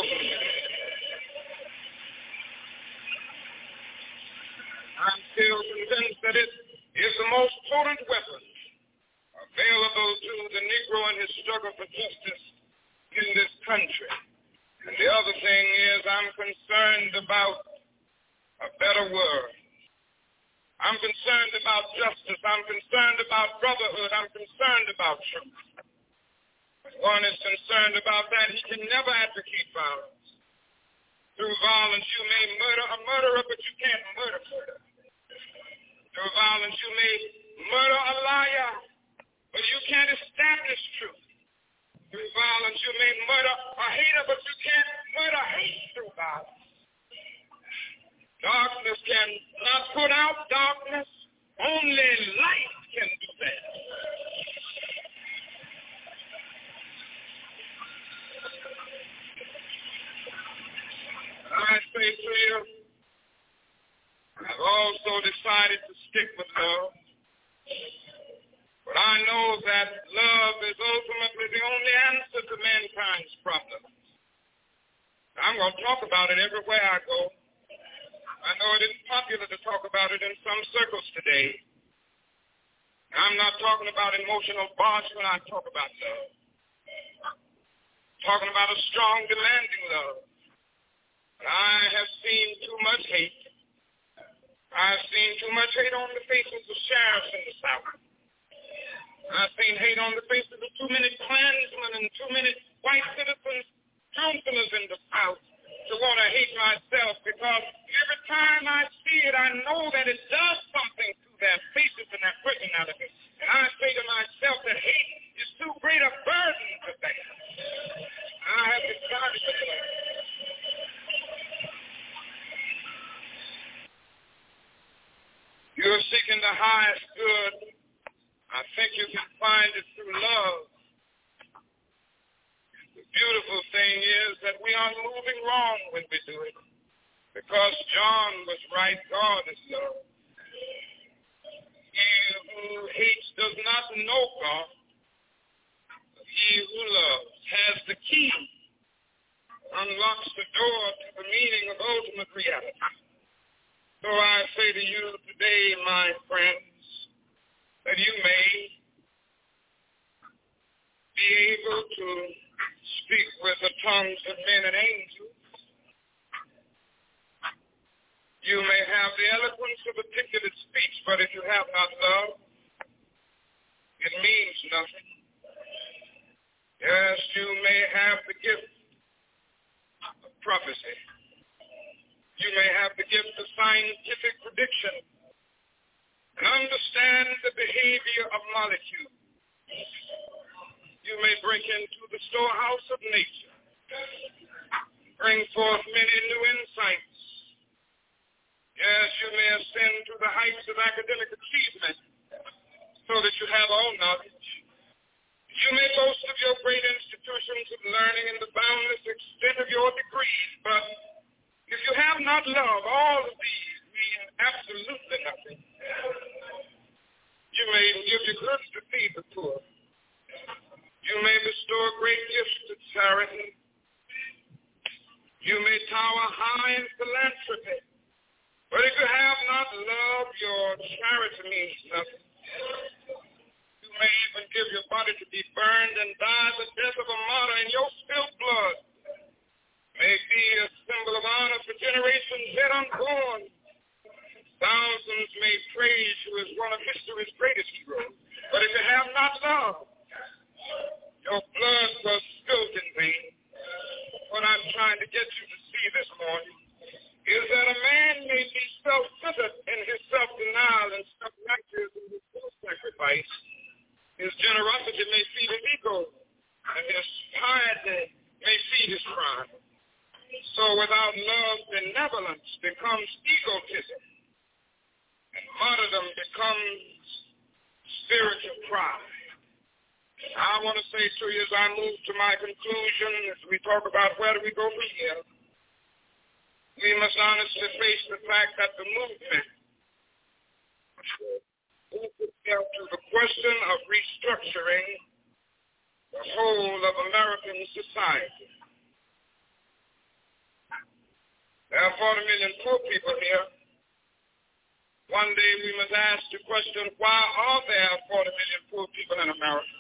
convinced that it is the most potent weapon available to the Negro in his struggle for justice in this country. And the other thing is I'm concerned about a better world. I'm concerned about justice. I'm concerned about brotherhood. I'm concerned about truth. When one is concerned about that, he can never advocate violence. Through violence, you may murder a murderer, but you can't murder. Through violence, you may murder a liar, but you can't establish truth. Through violence, you may murder a hater, but you can't murder hate through violence. Darkness cannot put out darkness. Only light can do that. I say to you, I've also decided to stick with love. What I know that love is ultimately the only answer to mankind's problems. I'm going to talk about it everywhere I go. I know it isn't popular to talk about it in some circles today. I'm not talking about emotional bosh when I talk about love. I'm talking about a strong, demanding love. I have seen too much hate. I've seen too much hate on the faces of sheriffs in the South. I've seen hate on the faces of too many Klansmen and too many white citizens, counselors in the South to want to hate myself, because every time I see it, I know that it does something to their faces and their personality. And I say to myself that hate is too great a burden to bear. I have decided to do it. You're seeking the highest good. I think you can find it through love. The beautiful thing is that we aren't moving wrong when we do it, because John was right. God is love. He who hates does not know God. He who loves has the key, unlocks the door to the meaning of ultimate reality. So I say to you today, my friends, that you may be able to speak with the tongues of men and angels. You may have the eloquence of articulate speech, but if you have not love, it means nothing. Yes, you may have the gift of prophecy. You may have the gift of scientific prediction and understand the behavior of molecules. You may break into the storehouse of nature, bring forth many new insights. Yes, you may ascend to the heights of academic achievement so that you have all knowledge. You may boast of your great institutions of learning and the boundless extent of your degrees, but if you have not love, all of these mean absolutely nothing. You may give your goods to feed the poor. You may bestow great gifts to charity. You may tower high in philanthropy. But if you have not love, your charity means nothing. You may even give your body to be burned and die the death of a martyr, and your spilled blood may be a symbol of honor for generations yet unborn. Thousands may praise you as one of history's greatest heroes. But if you have not love, your blood was spilled in vain. What I'm trying to get you to see this morning is that a man may be self-centered in his self-denial and self-righteous in his self-sacrifice. His generosity may feed his ego, and his piety may feed his pride. So without love, benevolence becomes egotism, and martyrdom becomes spiritual pride. I want to say to you as I move to my conclusion, as we talk about where do we go from here, we must honestly face the fact that the movement to the question of restructuring the whole of American society. There are 40 million poor people here. One day we must ask the question, why are there 40 million poor people in America?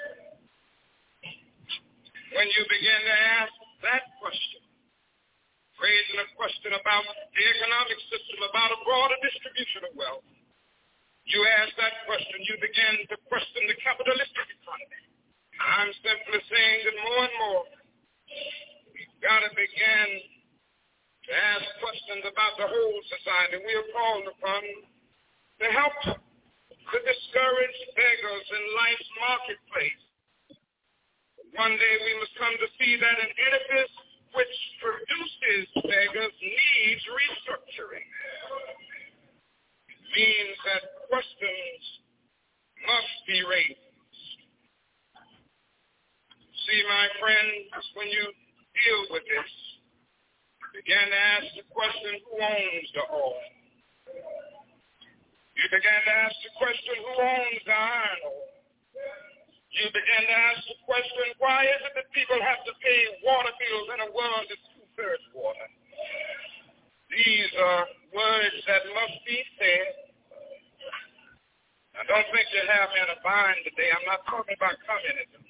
When you begin to ask that question, raising a question about the economic system, about a broader distribution of wealth, you ask that question, you begin to question the capitalistic economy. I'm simply saying that more and more, we've got to begin to ask questions about the whole society. We are called upon to help the discouraged beggars in life's marketplace. One day we must come to see that an edifice which produces beggars needs restructuring. It means that questions must be raised. See, my friends, when you deal with this, began to ask the question, who owns the oil? You began to ask the question, who owns the iron ore? you begin to ask the question, why is it that people have to pay water bills in a world that's two-thirds water? These are words that must be said. I don't think you have me in a bind today. I'm not talking about communism.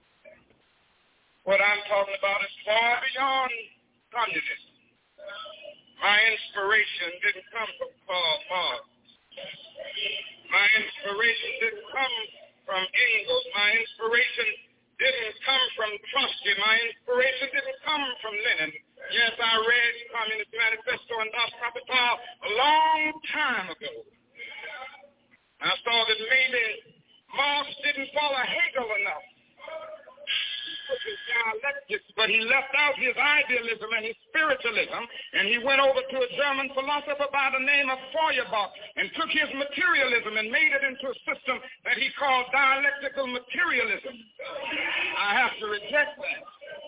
What I'm talking about is far beyond communism. My inspiration didn't come from Karl Marx. My inspiration didn't come from Engels. My inspiration didn't come from Trotsky. My inspiration didn't come from Lenin. Yes, I read Communist Manifesto and Das Kapital a long time ago. I saw that maybe Marx didn't follow Hegel enough. His dialectics, but he left out his idealism and his spiritualism, and he went over to a German philosopher by the name of Feuerbach and took his materialism and made it into a system that he called dialectical materialism. I have to reject that.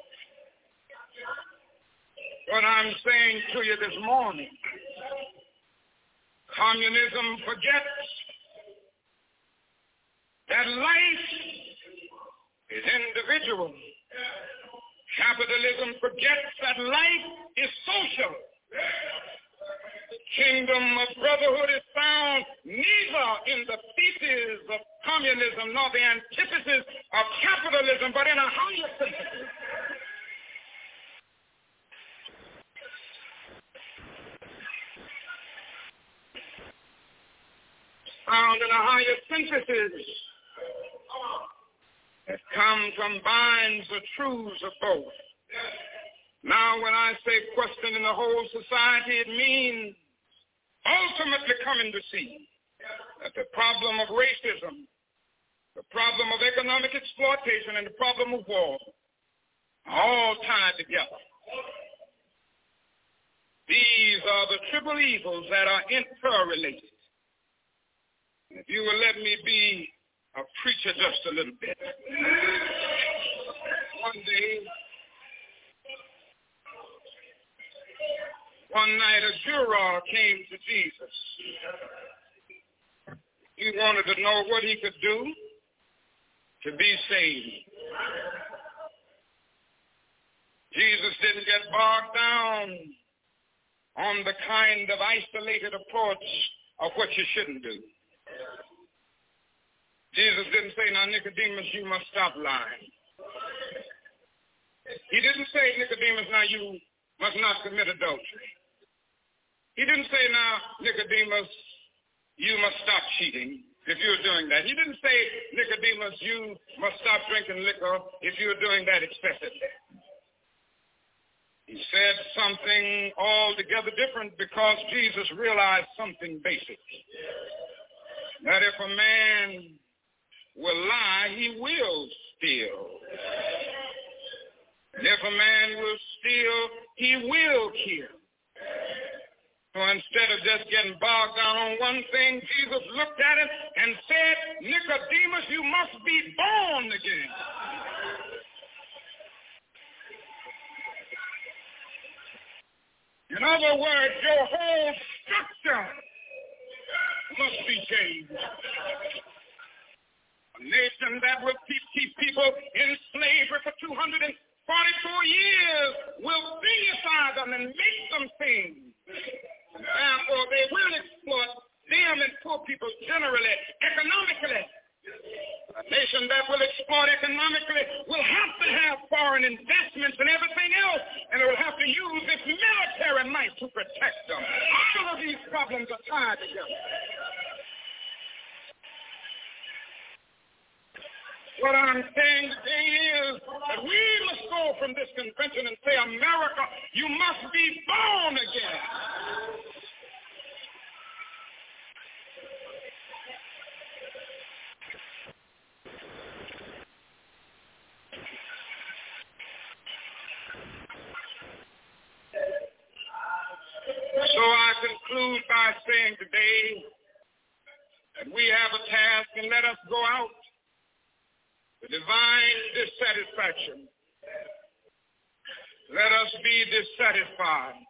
What I'm saying to you this morning, communism forgets that life is individual. Capitalism forgets that life is social. The kingdom of brotherhood is found neither in the thesis of communism nor the antithesis of capitalism, but in a higher synthesis. Found in a higher synthesis that combines the truths of both. Now, when I say questioning the whole society, it means ultimately coming to see that the problem of racism, the problem of economic exploitation, and the problem of war are all tied together. These are the triple evils that are interrelated. If you will let me be a preacher just a little bit. One night a juror came to Jesus. He wanted to know what he could do to be saved. Jesus didn't get bogged down on the kind of isolated approach of what you shouldn't do. Jesus didn't say, now, Nicodemus, you must stop lying. He didn't say, Nicodemus, now you must not commit adultery. He didn't say, now, Nicodemus, you must stop cheating if you're doing that. He didn't say, Nicodemus, you must stop drinking liquor if you're doing that excessively. He said something altogether different because Jesus realized something basic. That if a man will lie, he will steal. And if a man will steal, he will kill. So instead of just getting bogged down on one thing, Jesus looked at it and said, Nicodemus, you must be born again. In other words, your whole structure must be changed. A nation that will keep people in slavery for 244 years will feudicide them and make them things. Therefore, they will exploit them and poor people generally, economically. A nation that will exploit economically will have to have foreign investments and everything else, and it will have to use its military might to protect them. All of these problems are tied together. What I'm saying today is that we must go from this convention and say, America, you must be born again. So I conclude by saying today that we have a task, and let us go out with divine dissatisfaction. Let us be dissatisfied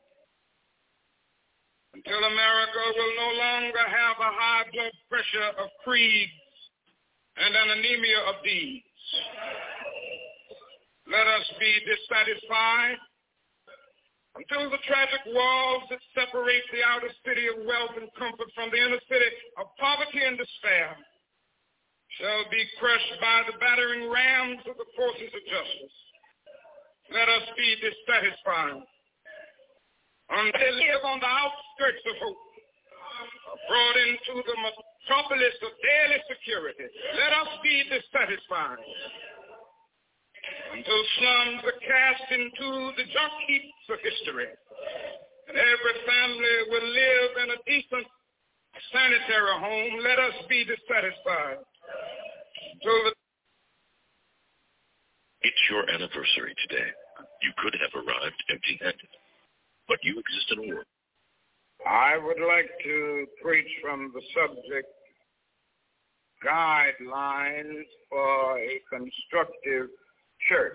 until America will no longer have a high blood pressure of creeds and an anemia of deeds. Let us be dissatisfied until the tragic walls that separate the outer city of wealth and comfort from the inner city of poverty and despair shall be crushed by the battering rams of the forces of justice. Let us be dissatisfied until they live on the outskirts of hope, brought into the metropolis of daily security. Let us be dissatisfied until slums are cast into the junk heaps of history, and every family will live in a decent, sanitary home. Let us be dissatisfied until It's your anniversary today. You could have arrived empty-handed, but you exist in a world. I would like to preach from the subject, Guidelines for a Constructive Church.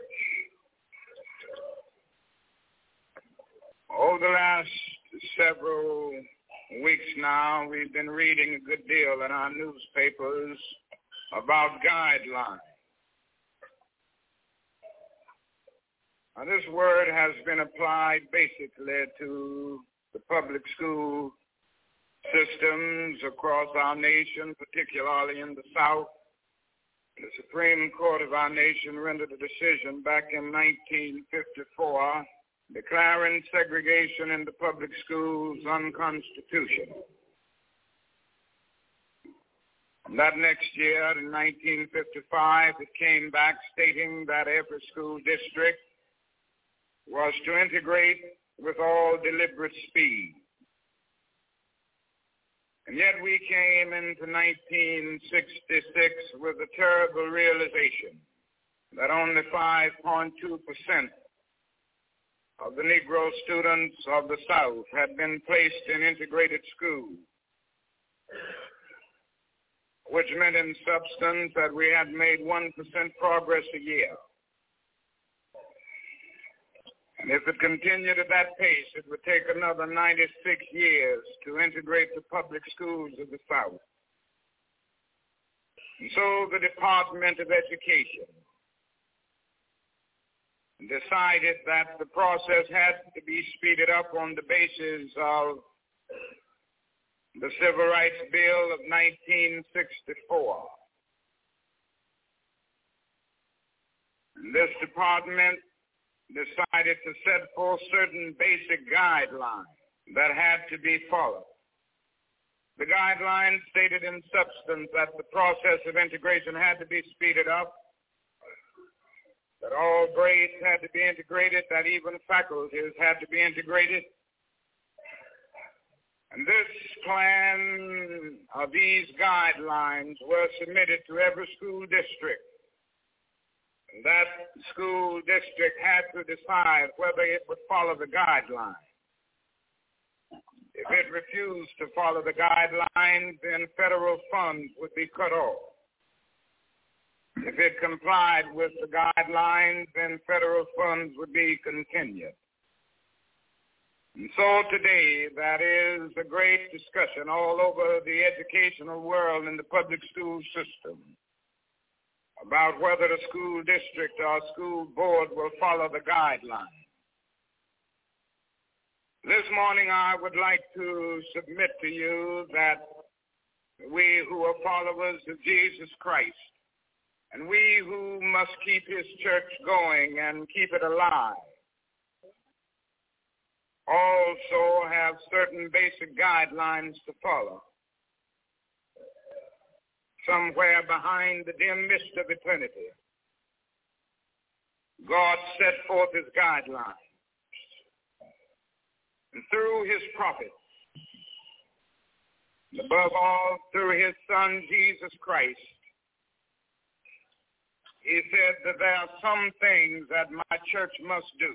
Over the last several weeks now, we've been reading a good deal in our newspapers about guidelines. Now, this word has been applied basically to the public school systems across our nation, particularly in the South. The Supreme Court of our nation rendered a decision back in 1954 declaring segregation in the public schools unconstitutional. And that next year, in 1955, it came back stating that every school district was to integrate with all deliberate speed. And yet we came into 1966 with a terrible realization that only 5.2% of the Negro students of the South had been placed in integrated schools, which meant in substance that we had made 1% progress a year. And if it continued at that pace, it would take another 96 years to integrate the public schools of the South. And so the Department of Education decided that the process had to be speeded up on the basis of the Civil Rights Bill of 1964. And this department decided to set forth certain basic guidelines that had to be followed. The guidelines stated in substance that the process of integration had to be speeded up, that all grades had to be integrated, that even faculties had to be integrated. And this plan of these guidelines were submitted to every school district. That school district had to decide whether it would follow the guidelines. If it refused to follow the guidelines, then federal funds would be cut off. If it complied with the guidelines, then federal funds would be continued. And so today, that is a great discussion all over the educational world in the public school system about whether the school district or school board will follow the guidelines. This morning, I would like to submit to you that we who are followers of Jesus Christ, and we who must keep his church going and keep it alive, also have certain basic guidelines to follow. Somewhere behind the dim mist of eternity, God set forth his guidelines. And through his prophets, above all through his Son, Jesus Christ, he said that there are some things that my church must do.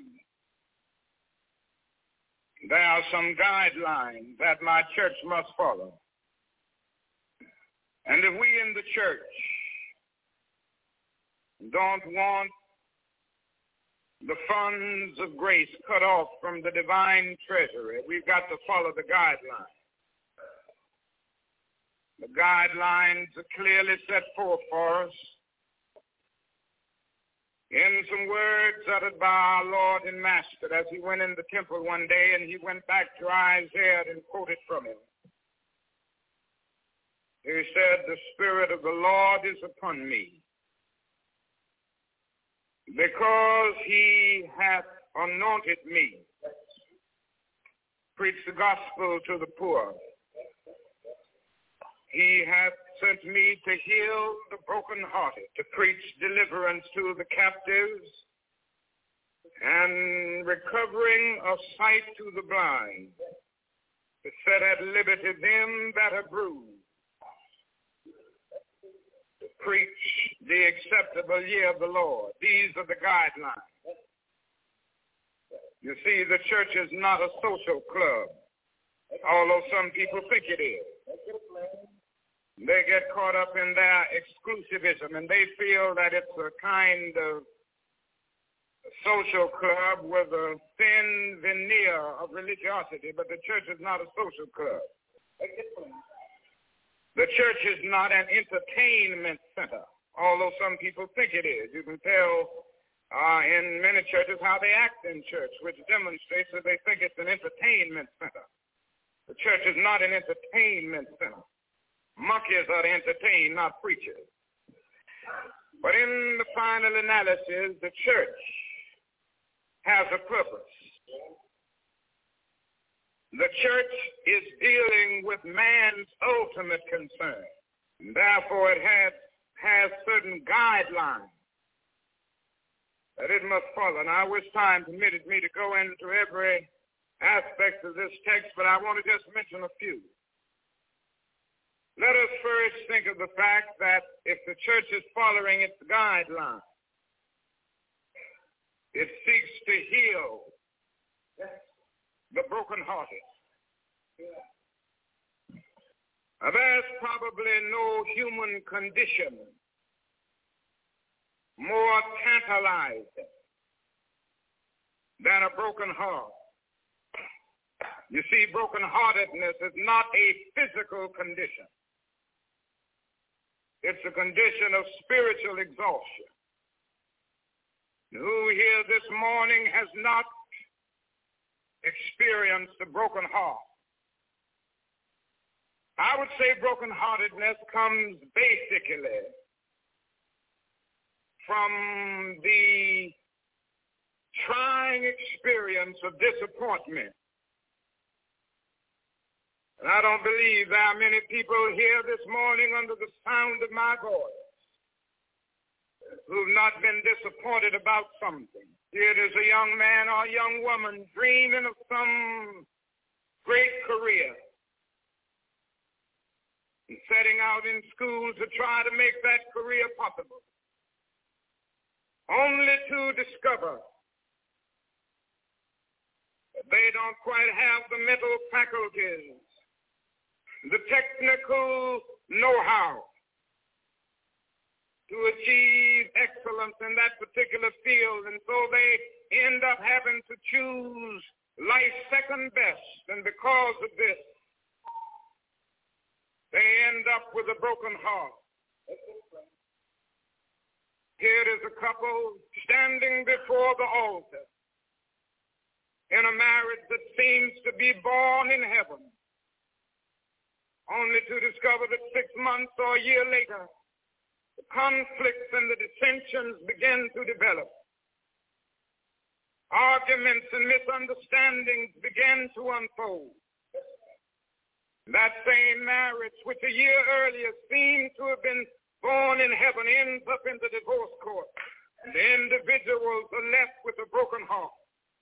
There are some guidelines that my church must follow. And if we in the church don't want the funds of grace cut off from the divine treasury, we've got to follow the guidelines. The guidelines are clearly set forth for us in some words uttered by our Lord and Master as he went in the temple one day and he went back to Isaiah and quoted from him. He said, "The Spirit of the Lord is upon me, because he hath anointed me, preach the gospel to the poor. He hath sent me to heal the brokenhearted, to preach deliverance to the captives, and recovering of sight to the blind, to set at liberty them that are bruised, to preach the acceptable year of the Lord." These are the guidelines. You see, the church is not a social club, although some people think it is. They get caught up in their exclusivism, and they feel that it's a kind of social club with a thin veneer of religiosity, but the church is not a social club. The church is not an entertainment center, although some people think it is. You can tell in many churches how they act in church, which demonstrates that they think it's an entertainment center. The church is not an entertainment center. Monkeys are to entertain, not preachers. But in the final analysis, the church has a purpose. The church is dealing with man's ultimate concern. And therefore, it has certain guidelines that it must follow. Now, I wish time permitted me to go into every aspect of this text, but I want to just mention a few. Let us first think of the fact that if the church is following its guidelines, it seeks to heal the brokenhearted. Now, there's probably no human condition more tantalizing than a broken heart. You see, brokenheartedness is not a physical condition. It's a condition of spiritual exhaustion. Who here this morning has not experienced a broken heart? I would say brokenheartedness comes basically from the trying experience of disappointment. And I don't believe there are many people here this morning under the sound of my voice who've not been disappointed about something. Here it is a young man or a young woman dreaming of some great career and setting out in school to try to make that career possible, only to discover that they don't quite have the mental faculties, the technical know-how to achieve excellence in that particular field, and so they end up having to choose life second best, and because of this, they end up with a broken heart. Here is a couple standing before the altar in a marriage that seems to be born in heaven, only to discover that 6 months or a year later, the conflicts and the dissensions begin to develop. Arguments and misunderstandings begin to unfold. That same marriage, which a year earlier seemed to have been born in heaven, ends up in the divorce court. And the individuals are left with a broken heart.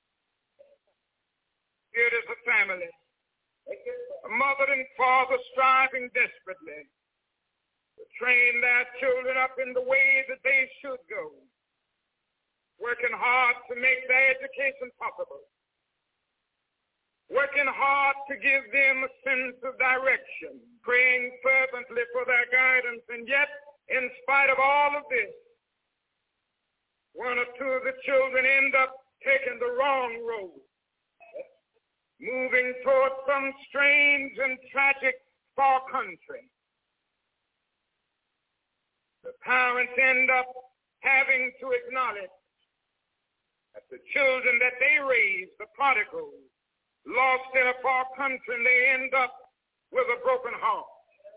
Here is a family, a mother and father striving desperately to train their children up in the way that they should go, working hard to make their education possible, working hard to give them a sense of direction, praying fervently for their guidance, and yet, in spite of all of this, one or two of the children end up taking the wrong road, moving toward some strange and tragic far country. The parents end up having to acknowledge that the children that they raised, the prodigals, lost in a far country, and they end up with a broken heart.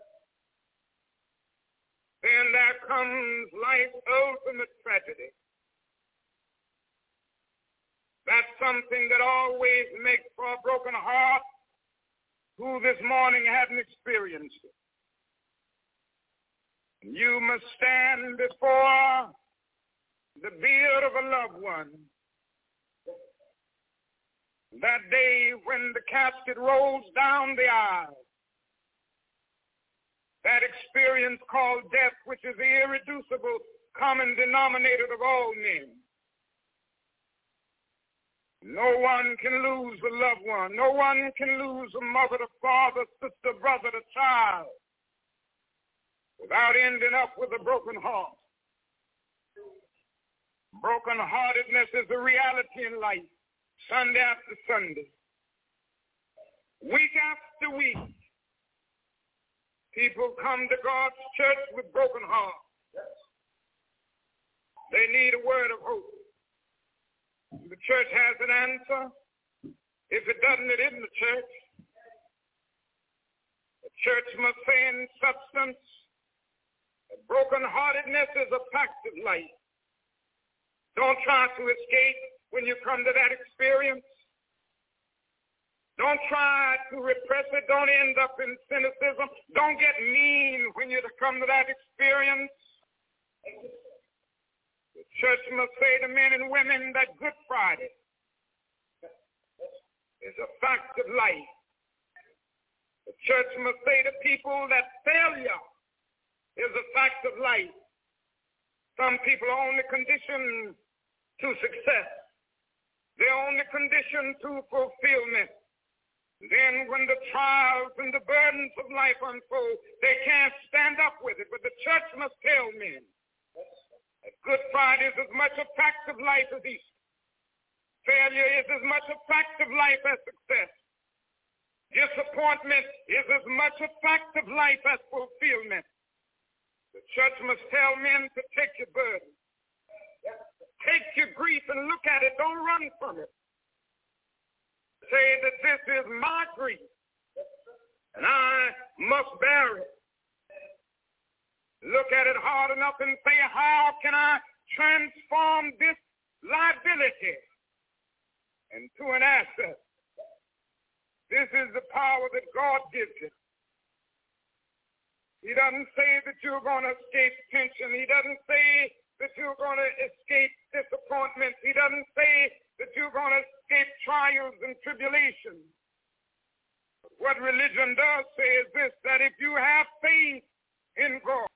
Then there comes life's ultimate tragedy. That's something that always makes for a broken heart who this morning hadn't experienced it. You must stand before the bier of a loved one that day when the casket rolls down the aisle. That experience called death, which is the irreducible common denominator of all men. No one can lose a loved one. No one can lose a mother, a father, sister, brother, a child without ending up with a broken heart. Brokenheartedness is a reality in life, Sunday after Sunday. Week after week, people come to God's church with broken hearts. They need a word of hope. The church has an answer. If it doesn't, it isn't the church. The church must say in substance that brokenheartedness is a fact of life. Don't try to escape when you come to that experience. Don't try to repress it. Don't end up in cynicism. Don't get mean when you come to that experience. The church must say to men and women that Good Friday is a fact of life. The church must say to people that failure is a fact of life. Some people are only conditioned to success. They're only conditioned to fulfillment. Then when the trials and the burdens of life unfold, they can't stand up with it. But the church must tell men that Good Friday is as much a fact of life as Easter. Failure is as much a fact of life as success. Disappointment is as much a fact of life as fulfillment. The church must tell men to take your burden. Take your grief and look at it. Don't run from it. Say that this is my grief, and I must bear it. Look at it hard enough and say, how can I transform this liability into an asset? This is the power that God gives you. He doesn't say that you're going to escape tension. He doesn't say that you're going to escape disappointment. He doesn't say that you're going to escape trials and tribulations. What religion does say is this, that if you have faith in God,